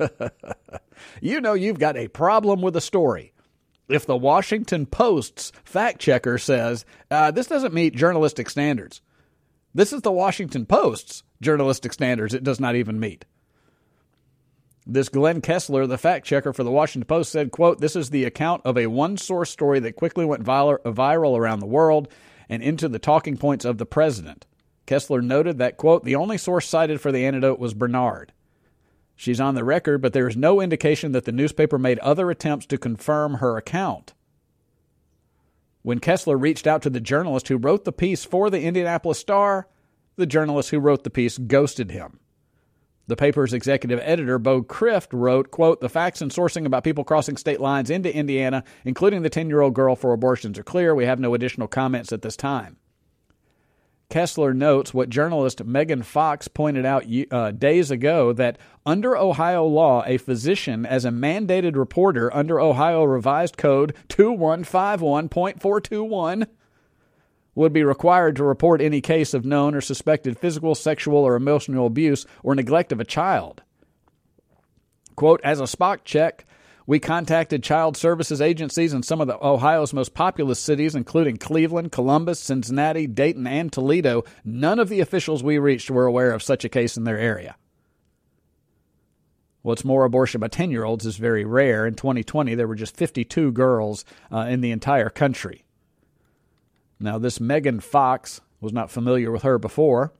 you've got a problem with a story. If the Washington Post's fact-checker says, this doesn't meet journalistic standards, this is the Washington Post's journalistic standards it does not even meet. This Glenn Kessler, the fact-checker for the Washington Post, said, quote, this is the account of a one-source story that quickly went viral around the world and into the talking points of the president. Kessler noted that, quote, the only source cited for the anecdote was Bernard. She's on the record, but there is no indication that the newspaper made other attempts to confirm her account. When Kessler reached out to the journalist who wrote the piece for the Indianapolis Star, the journalist who wrote the piece ghosted him. The paper's executive editor, Bo Crift, wrote, quote, the facts and sourcing about people crossing state lines into Indiana, including the 10-year-old girl for abortions, are clear. We have no additional comments at this time. Kessler notes what journalist Megan Fox pointed out days ago, that under Ohio law, a physician, as a mandated reporter under Ohio Revised Code 2151.421, would be required to report any case of known or suspected physical, sexual, or emotional abuse or neglect of a child. Quote, as a spot check, we contacted child services agencies in some of Ohio's most populous cities, including Cleveland, Columbus, Cincinnati, Dayton, and Toledo. None of the officials we reached were aware of such a case in their area. What's more, abortion by 10-year-olds is very rare. In 2020, there were just 52 girls in the entire country. Now, this Megan Fox, was not familiar with her before,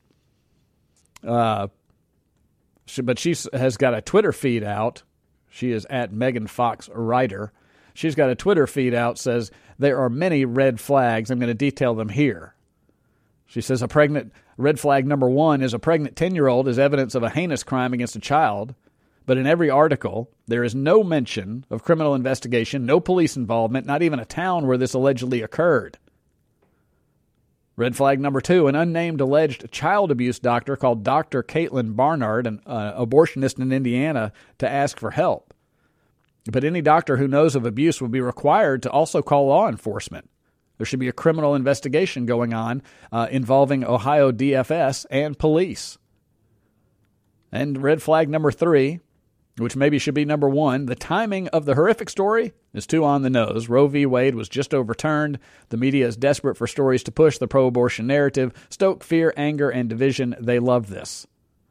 but she has got a Twitter feed out. She is at Megan Fox Writer. She's got a Twitter feed out, says, there are many red flags. I'm going to detail them here. She says red flag number 1 is a pregnant 10-year-old is evidence of a heinous crime against a child. But in every article, there is no mention of criminal investigation, no police involvement, not even a town where this allegedly occurred. Red flag number 2, an unnamed alleged child abuse doctor called Dr. Caitlin Barnard, an abortionist in Indiana, to ask for help. But any doctor who knows of abuse would be required to also call law enforcement. There should be a criminal investigation going on involving Ohio DFS and police. And red flag number 3, which maybe should be number 1, the timing of the horrific story is too on the nose. Roe v. Wade was just overturned. The media is desperate for stories to push the pro-abortion narrative, stoke fear, anger, and division. They love this.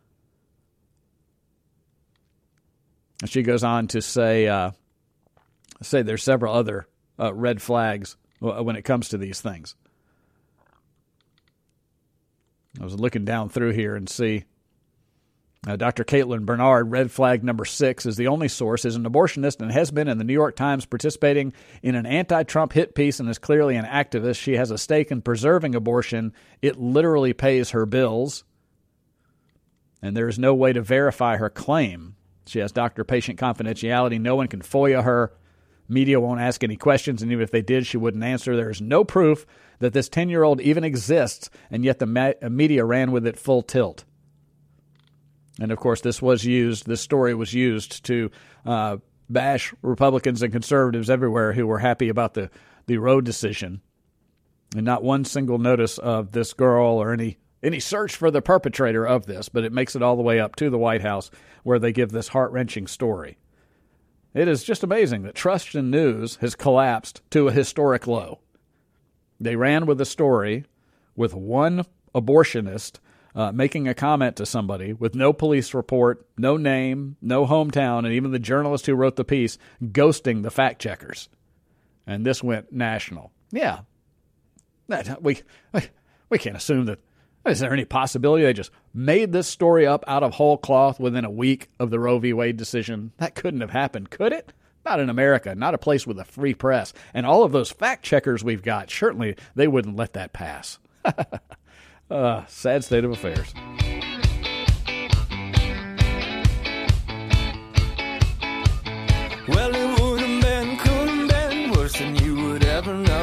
She goes on to say there's several other red flags when it comes to these things. I was looking down through here and see Dr. Caitlin Bernard, red flag number 6, is the only source, is an abortionist and has been in the New York Times participating in an anti-Trump hit piece and is clearly an activist. She has a stake in preserving abortion. It literally pays her bills. And there is no way to verify her claim. She has doctor-patient confidentiality. No one can FOIA her. Media won't ask any questions, and even if they did, she wouldn't answer. There is no proof that this 10-year-old even exists, and yet the media ran with it full tilt. And, of course, this story was used to bash Republicans and conservatives everywhere who were happy about the Roe decision. And not one single notice of this girl or any search for the perpetrator of this, but it makes it all the way up to the White House where they give this heart-wrenching story. It is just amazing that trust in news has collapsed to a historic low. They ran with a story with one abortionist making a comment to somebody with no police report, no name, no hometown, and even the journalist who wrote the piece ghosting the fact checkers. And this went national. Yeah. We can't assume that. Is there any possibility they just made this story up out of whole cloth within a week of the Roe v. Wade decision? That couldn't have happened, could it? Not in America, not a place with a free press. And all of those fact checkers we've got, certainly they wouldn't let that pass. Sad state of affairs. Well, it would have been, could have been worse than you would ever know.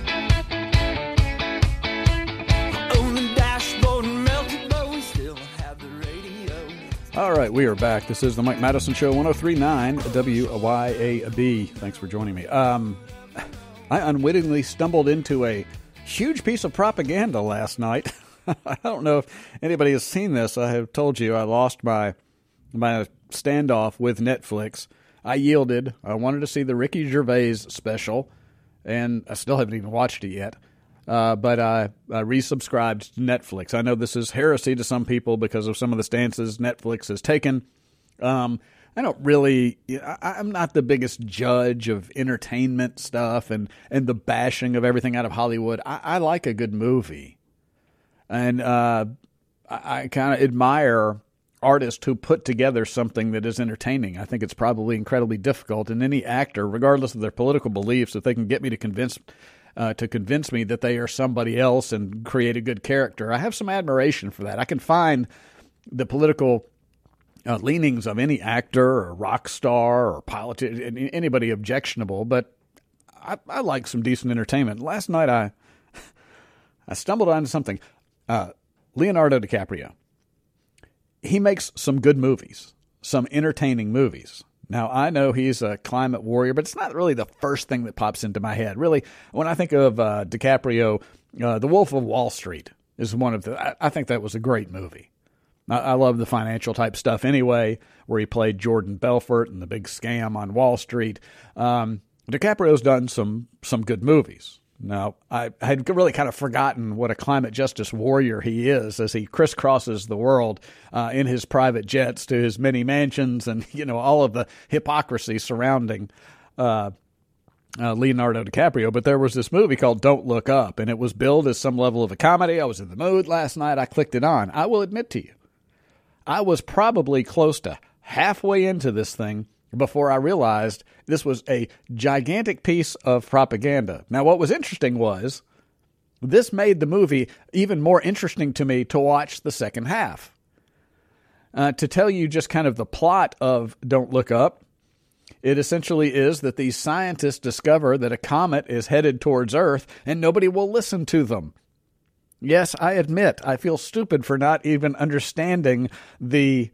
On the dashboard and melted bow, still have the radio. All right, we are back. This is the Mike Madison Show, 103.9 WYAB. Thanks for joining me. I unwittingly stumbled into a huge piece of propaganda last night. I don't know if anybody has seen this. I have told you I lost my standoff with Netflix. I yielded. I wanted to see the Ricky Gervais special, and I still haven't even watched it yet. But I resubscribed to Netflix. I know this is heresy to some people because of some of the stances Netflix has taken. I don't really. I'm not the biggest judge of entertainment stuff and the bashing of everything out of Hollywood. I like a good movie. And I kind of admire artists who put together something that is entertaining. I think it's probably incredibly difficult. And any actor, regardless of their political beliefs, if they can get me to convince me that they are somebody else and create a good character, I have some admiration for that. I can find the political leanings of any actor or rock star or politician, anybody objectionable, but I like some decent entertainment. Last night I stumbled onto something. Leonardo DiCaprio. He makes some good movies, some entertaining movies. Now, I know he's a climate warrior, but it's not really the first thing that pops into my head. Really, when I think of DiCaprio, The Wolf of Wall Street is one of the... I think that was a great movie. I love the financial type stuff anyway, where he played Jordan Belfort and the big scam on Wall Street. DiCaprio's done some good movies. Now, I had really kind of forgotten what a climate justice warrior he is as he crisscrosses the world in his private jets to his many mansions and, all of the hypocrisy surrounding Leonardo DiCaprio. But there was this movie called Don't Look Up, and it was billed as some level of a comedy. I was in the mood last night. I clicked it on. I will admit to you, I was probably close to halfway into this thing before I realized this was a gigantic piece of propaganda. Now, what was interesting was this made the movie even more interesting to me to watch the second half. To tell you just kind of the plot of Don't Look Up, it essentially is that these scientists discover that a comet is headed towards Earth and nobody will listen to them. Yes, I admit, I feel stupid for not even understanding the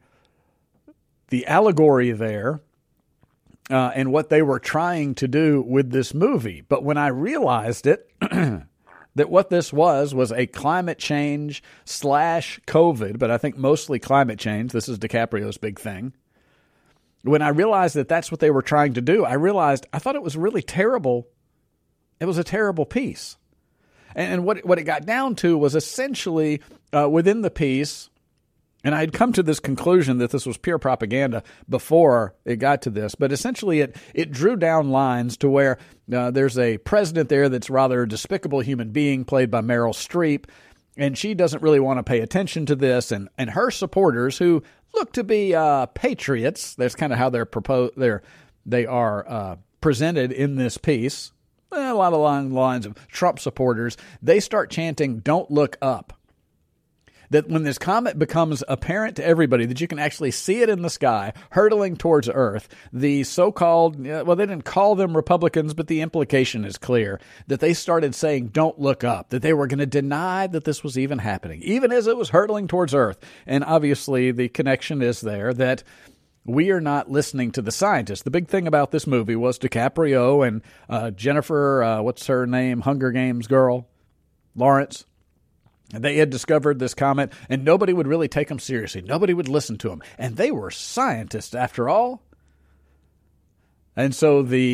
allegory there. And what they were trying to do with this movie. But when I realized it, that what this was a climate change / COVID, but I think mostly climate change. This is DiCaprio's big thing. When I realized that that's what they were trying to do, I thought it was really terrible. It was a terrible piece. And what it got down to was essentially within the piece, and I had come to this conclusion that this was pure propaganda before it got to this, but essentially it drew down lines to where there's a president there that's rather a despicable human being played by Meryl Streep, and she doesn't really want to pay attention to this, and her supporters, who look to be patriots, that's kind of how they are presented in this piece, a lot along the lines of Trump supporters, they start chanting, "Don't look up." That when this comet becomes apparent to everybody, that you can actually see it in the sky, hurtling towards Earth, the so-called, well, they didn't call them Republicans, but the implication is clear, that they started saying, "Don't look up," that they were going to deny that this was even happening, even as it was hurtling towards Earth. And obviously the connection is there that we are not listening to the scientists. The big thing about this movie was DiCaprio and Jennifer, what's her name, Hunger Games girl, Lawrence. They had discovered this comet, and nobody would really take them seriously. Nobody would listen to them. And they were scientists, after all. And so the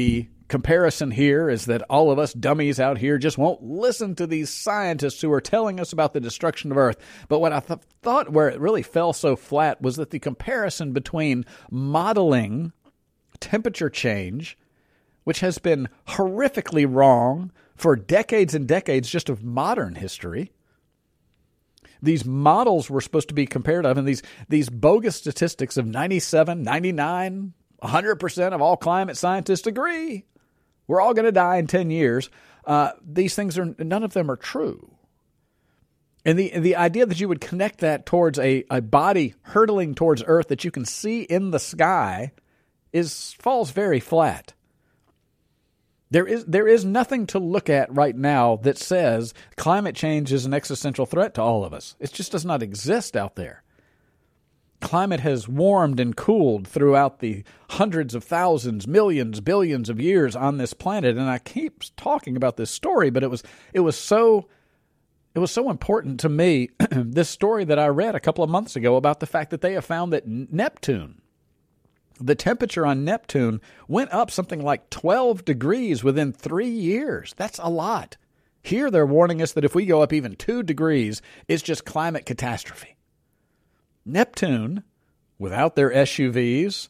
comparison here is that all of us dummies out here just won't listen to these scientists who are telling us about the destruction of Earth. But what I thought where it really fell so flat was that the comparison between modeling temperature change, which has been horrifically wrong for decades and decades just of modern history. These models were supposed to be compared of, and these bogus statistics of 97, 99, 100% of all climate scientists agree we're all going to die in 10 years. These things none of them are true. And the idea that you would connect that towards a body hurtling towards Earth that you can see in the sky falls very flat. There is nothing to look at right now that says climate change is an existential threat to all of us. It just does not exist out there. Climate has warmed and cooled throughout the hundreds of thousands, millions, billions of years on this planet. And I keep talking about this story, but it was so important to me, this story that I read a couple of months ago about the fact that they have found that Neptune, the temperature on Neptune went up something like 12 degrees within 3 years. That's a lot. Here they're warning us that if we go up even 2 degrees, it's just climate catastrophe. Neptune, without their SUVs,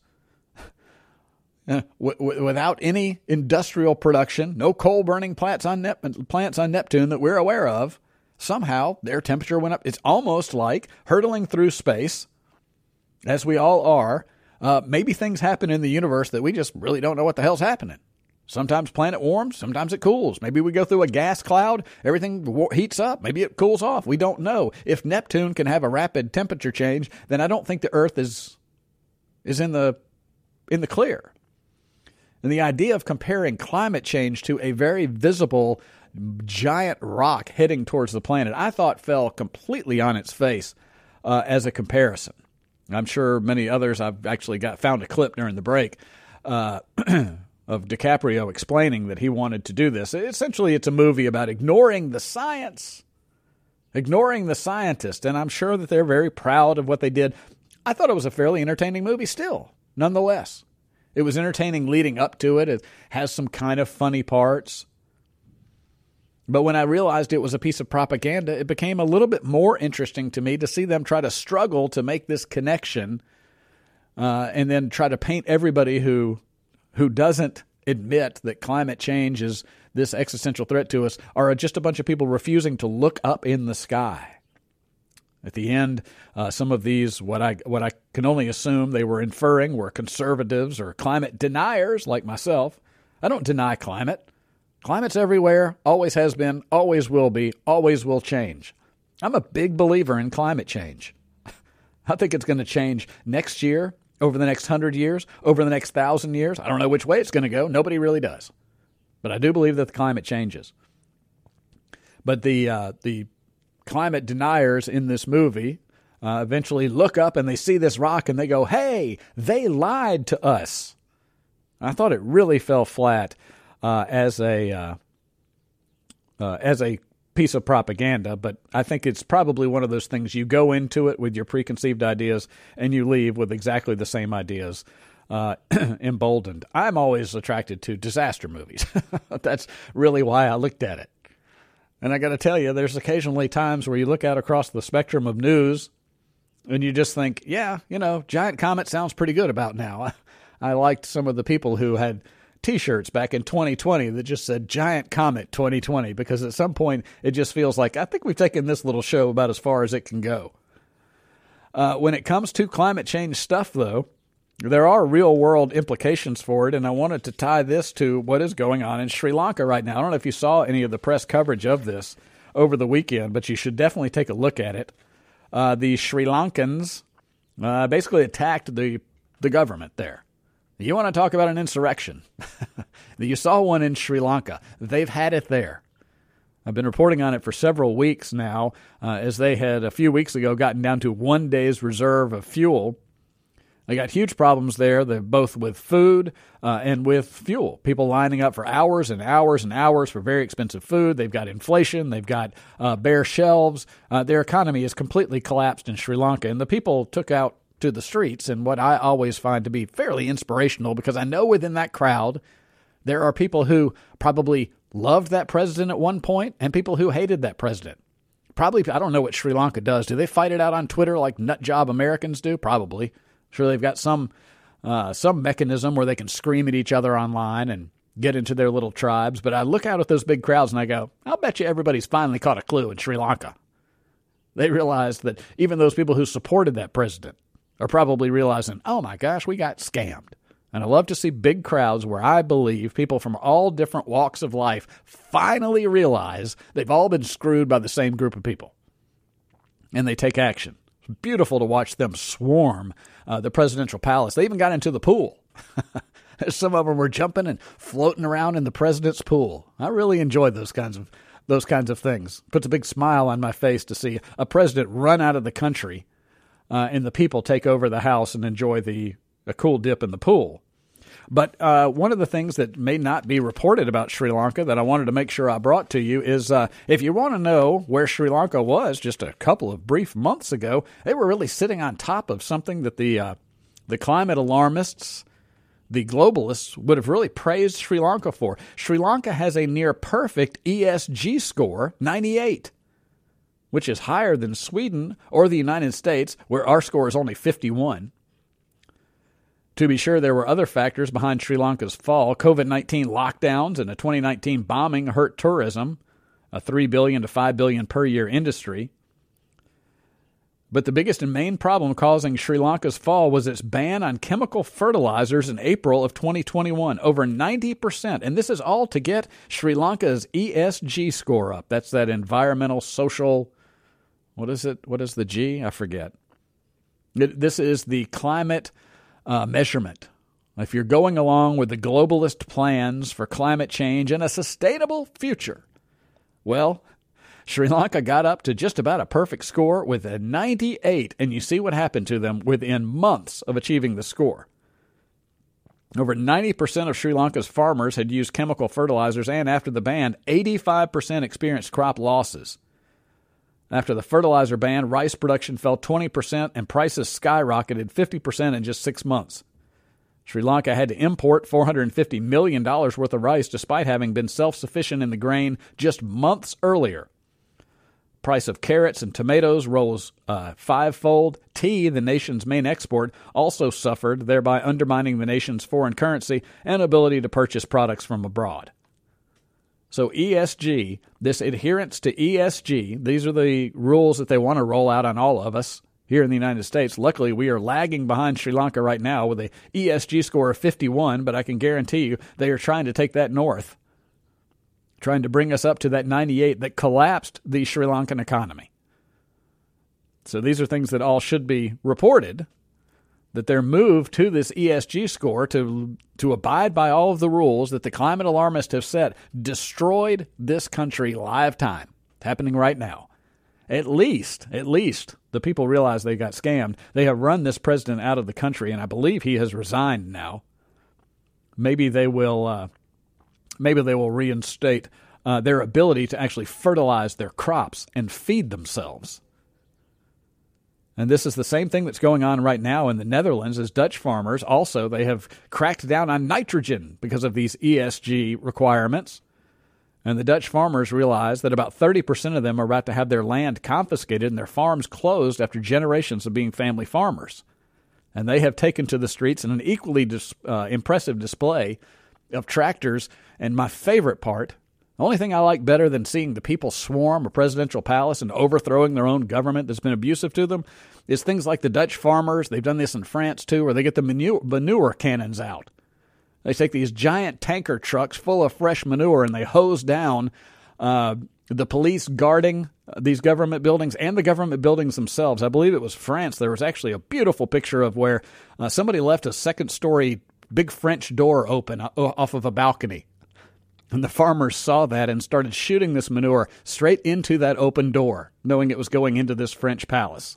without any industrial production, no coal-burning plants on Neptune that we're aware of, somehow their temperature went up. It's almost like hurtling through space, as we all are. Maybe things happen in the universe that we just really don't know what the hell's happening. Sometimes planet warms, sometimes it cools. Maybe we go through a gas cloud, everything heats up, maybe it cools off. We don't know. If Neptune can have a rapid temperature change, then I don't think the Earth is in the clear. And the idea of comparing climate change to a very visible giant rock heading towards the planet, I thought fell completely on its face as a comparison. I'm sure many others, I've actually found a clip during the break of DiCaprio explaining that he wanted to do this. Essentially, it's a movie about ignoring the science, ignoring the scientists, and I'm sure that they're very proud of what they did. I thought it was a fairly entertaining movie still, nonetheless. It was entertaining leading up to it. It has some kind of funny parts. But when I realized it was a piece of propaganda, it became a little bit more interesting to me to see them try to struggle to make this connection and then try to paint everybody who doesn't admit that climate change is this existential threat to us are just a bunch of people refusing to look up in the sky. At the end, some of these, what I can only assume they were inferring were conservatives or climate deniers like myself. I don't deny climate. Climate's everywhere, always has been, always will be, always will change. I'm a big believer in climate change. I think it's going to change next year, over the next 100 years, over the next 1,000 years. I don't know which way it's going to go. Nobody really does. But I do believe that the climate changes. But the climate deniers in this movie eventually look up and they see this rock and they go, hey, they lied to us. I thought it really fell flat as a piece of propaganda, but I think it's probably one of those things you go into it with your preconceived ideas and you leave with exactly the same ideas emboldened. I'm always attracted to disaster movies. That's really why I looked at it. And I got to tell you, there's occasionally times where you look out across the spectrum of news and you just think, yeah, giant comet sounds pretty good about now. I liked some of the people who had T-shirts back in 2020 that just said Giant Comet 2020, because at some point it just feels like I think we've taken this little show about as far as it can go. When it comes to climate change stuff, though, there are real-world implications for it, and I wanted to tie this to what is going on in Sri Lanka right now. I don't know if you saw any of the press coverage of this over the weekend, but you should definitely take a look at it. The Sri Lankans basically attacked the government there. You want to talk about an insurrection? You saw one in Sri Lanka. They've had it there. I've been reporting on it for several weeks now, as they had a few weeks ago gotten down to 1 day's reserve of fuel. They got huge problems there, both with food and with fuel. People lining up for hours and hours and hours for very expensive food. They've got inflation. They've got bare shelves. Their economy is completely collapsed in Sri Lanka, and the people took out to the streets, and what I always find to be fairly inspirational, because I know within that crowd There are people who probably loved that president at one point and people who hated that president. Probably, I don't know what Sri Lanka does. Do they fight it out on Twitter like nut job Americans do? Probably. Sure, they've got some mechanism where they can scream at each other online and get into their little tribes. But I look out at those big crowds and I go, I'll bet you everybody's finally caught a clue in Sri Lanka. They realize that even those people who supported that president are probably realizing, oh my gosh, we got scammed. And I love to see big crowds where I believe people from all different walks of life finally realize they've all been screwed by the same group of people. And they take action. It's beautiful to watch them swarm the presidential palace. They even got into the pool. Some of them were jumping and floating around in the president's pool. I really enjoyed those kinds of things. Puts a big smile on my face to see a president run out of the country and the people take over the house and enjoy a cool dip in the pool. But one of the things that may not be reported about Sri Lanka that I wanted to make sure I brought to you is if you want to know where Sri Lanka was just a couple of brief months ago, they were really sitting on top of something that the climate alarmists, the globalists, would have really praised Sri Lanka for. Sri Lanka has a near perfect ESG score, 98, which is higher than Sweden or the United States, where our score is only 51. To be sure, there were other factors behind Sri Lanka's fall. COVID-19 lockdowns and a 2019 bombing hurt tourism, a $3 billion to $5 billion per year industry. But the biggest and main problem causing Sri Lanka's fall was its ban on chemical fertilizers in April of 2021, over 90%. And this is all to get Sri Lanka's ESG score up. That's that environmental, social, what is it? What is the G? I forget. This is the climate measurement. If you're going along with the globalist plans for climate change and a sustainable future, well, Sri Lanka got up to just about a perfect score with a 98, and you see what happened to them within months of achieving the score. Over 90% of Sri Lanka's farmers had used chemical fertilizers, and after the ban, 85% experienced crop losses. After the fertilizer ban, rice production fell 20%, and prices skyrocketed 50% in just 6 months. Sri Lanka had to import $450 million worth of rice despite having been self-sufficient in the grain just months earlier. Price of carrots and tomatoes rose fivefold. Tea, the nation's main export, also suffered, thereby undermining the nation's foreign currency and ability to purchase products from abroad. So ESG, this adherence to ESG, these are the rules that they want to roll out on all of us here in the United States. Luckily, we are lagging behind Sri Lanka right now with a ESG score of 51, but I can guarantee you they are trying to take that north, trying to bring us up to that 98 that collapsed the Sri Lankan economy. So these are things that all should be reported, that their move to this ESG score to abide by all of the rules that the climate alarmists have set destroyed this country live time. It's happening right now. At least the people realize they got scammed. They have run this president out of the country, and I believe he has resigned now. Maybe they will reinstate their ability to actually fertilize their crops and feed themselves. And this is the same thing that's going on right now in the Netherlands as Dutch farmers. Also, they have cracked down on nitrogen because of these ESG requirements. And the Dutch farmers realize that about 30% of them are about to have their land confiscated and their farms closed after generations of being family farmers. And they have taken to the streets in an equally impressive display of tractors. And my favorite part, the only thing I like better than seeing the people swarm a presidential palace and overthrowing their own government that's been abusive to them, is things like the Dutch farmers. They've done this in France too, where they get the manure cannons out. They take these giant tanker trucks full of fresh manure and they hose down the police guarding these government buildings and the government buildings themselves. I believe it was France. There was actually a beautiful picture of where somebody left a second-story big French door open off of a balcony. And the farmers saw that and started shooting this manure straight into that open door, knowing it was going into this French palace.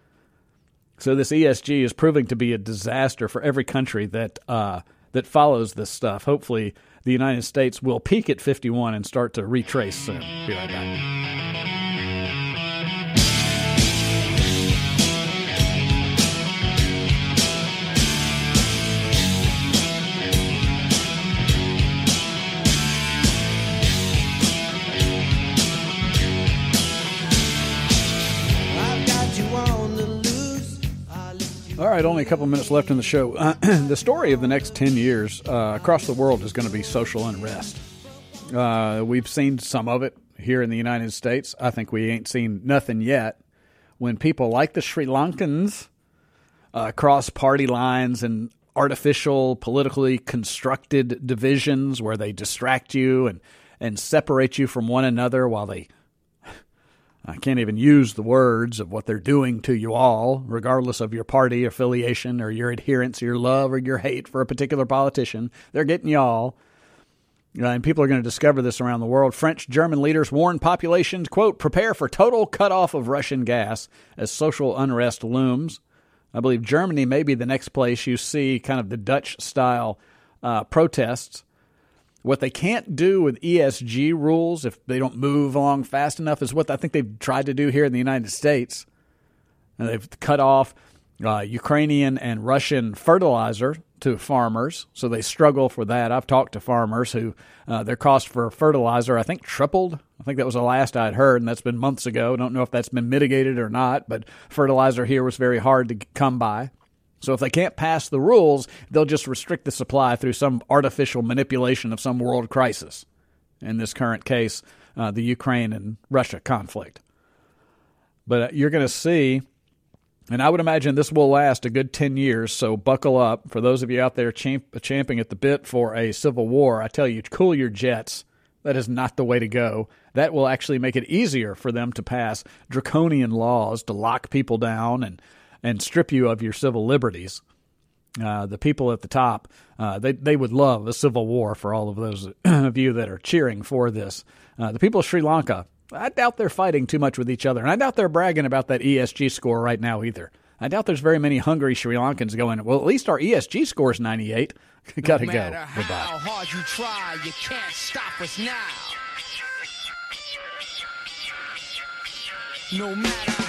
So this ESG is proving to be a disaster for every country that follows this stuff. Hopefully, the United States will peak at 51 and start to retrace soon. Be right back. right, only a couple minutes left in the show. The story of the next 10 years across the world is going to be social unrest. We've seen some of it here in the United States. I think we ain't seen nothing yet. When people like the Sri Lankans cross party lines and artificial, politically constructed divisions where they distract you and separate you from one another while they, I can't even use the words of what they're doing to you all, regardless of your party affiliation or your adherence, your love or your hate for a particular politician. They're getting you all. And people are going to discover this around the world. French, German leaders warn populations, quote, prepare for total cutoff of Russian gas as social unrest looms. I believe Germany may be the next place you see kind of the Dutch-style protests. What they can't do with ESG rules, if they don't move along fast enough, is what I think they've tried to do here in the United States. And they've cut off Ukrainian and Russian fertilizer to farmers, so they struggle for that. I've talked to farmers who their cost for fertilizer, I think, tripled. I think that was the last I'd heard, and that's been months ago. I don't know if that's been mitigated or not, but fertilizer here was very hard to come by. So if they can't pass the rules, they'll just restrict the supply through some artificial manipulation of some world crisis. In this current case, the Ukraine and Russia conflict. But you're going to see, and I would imagine this will last a good 10 years, so buckle up. For those of you out there champing at the bit for a civil war, I tell you, cool your jets. That is not the way to go. That will actually make it easier for them to pass draconian laws to lock people down and strip you of your civil liberties. The people at the top, they would love a civil war for all of those of you that are cheering for this. The people of Sri Lanka, I doubt they're fighting too much with each other, and I doubt they're bragging about that ESG score right now either. I doubt there's very many hungry Sri Lankans going, well, at least our ESG score is 98. Gotta go. Goodbye. How hard you try, you can't stop us now. No matter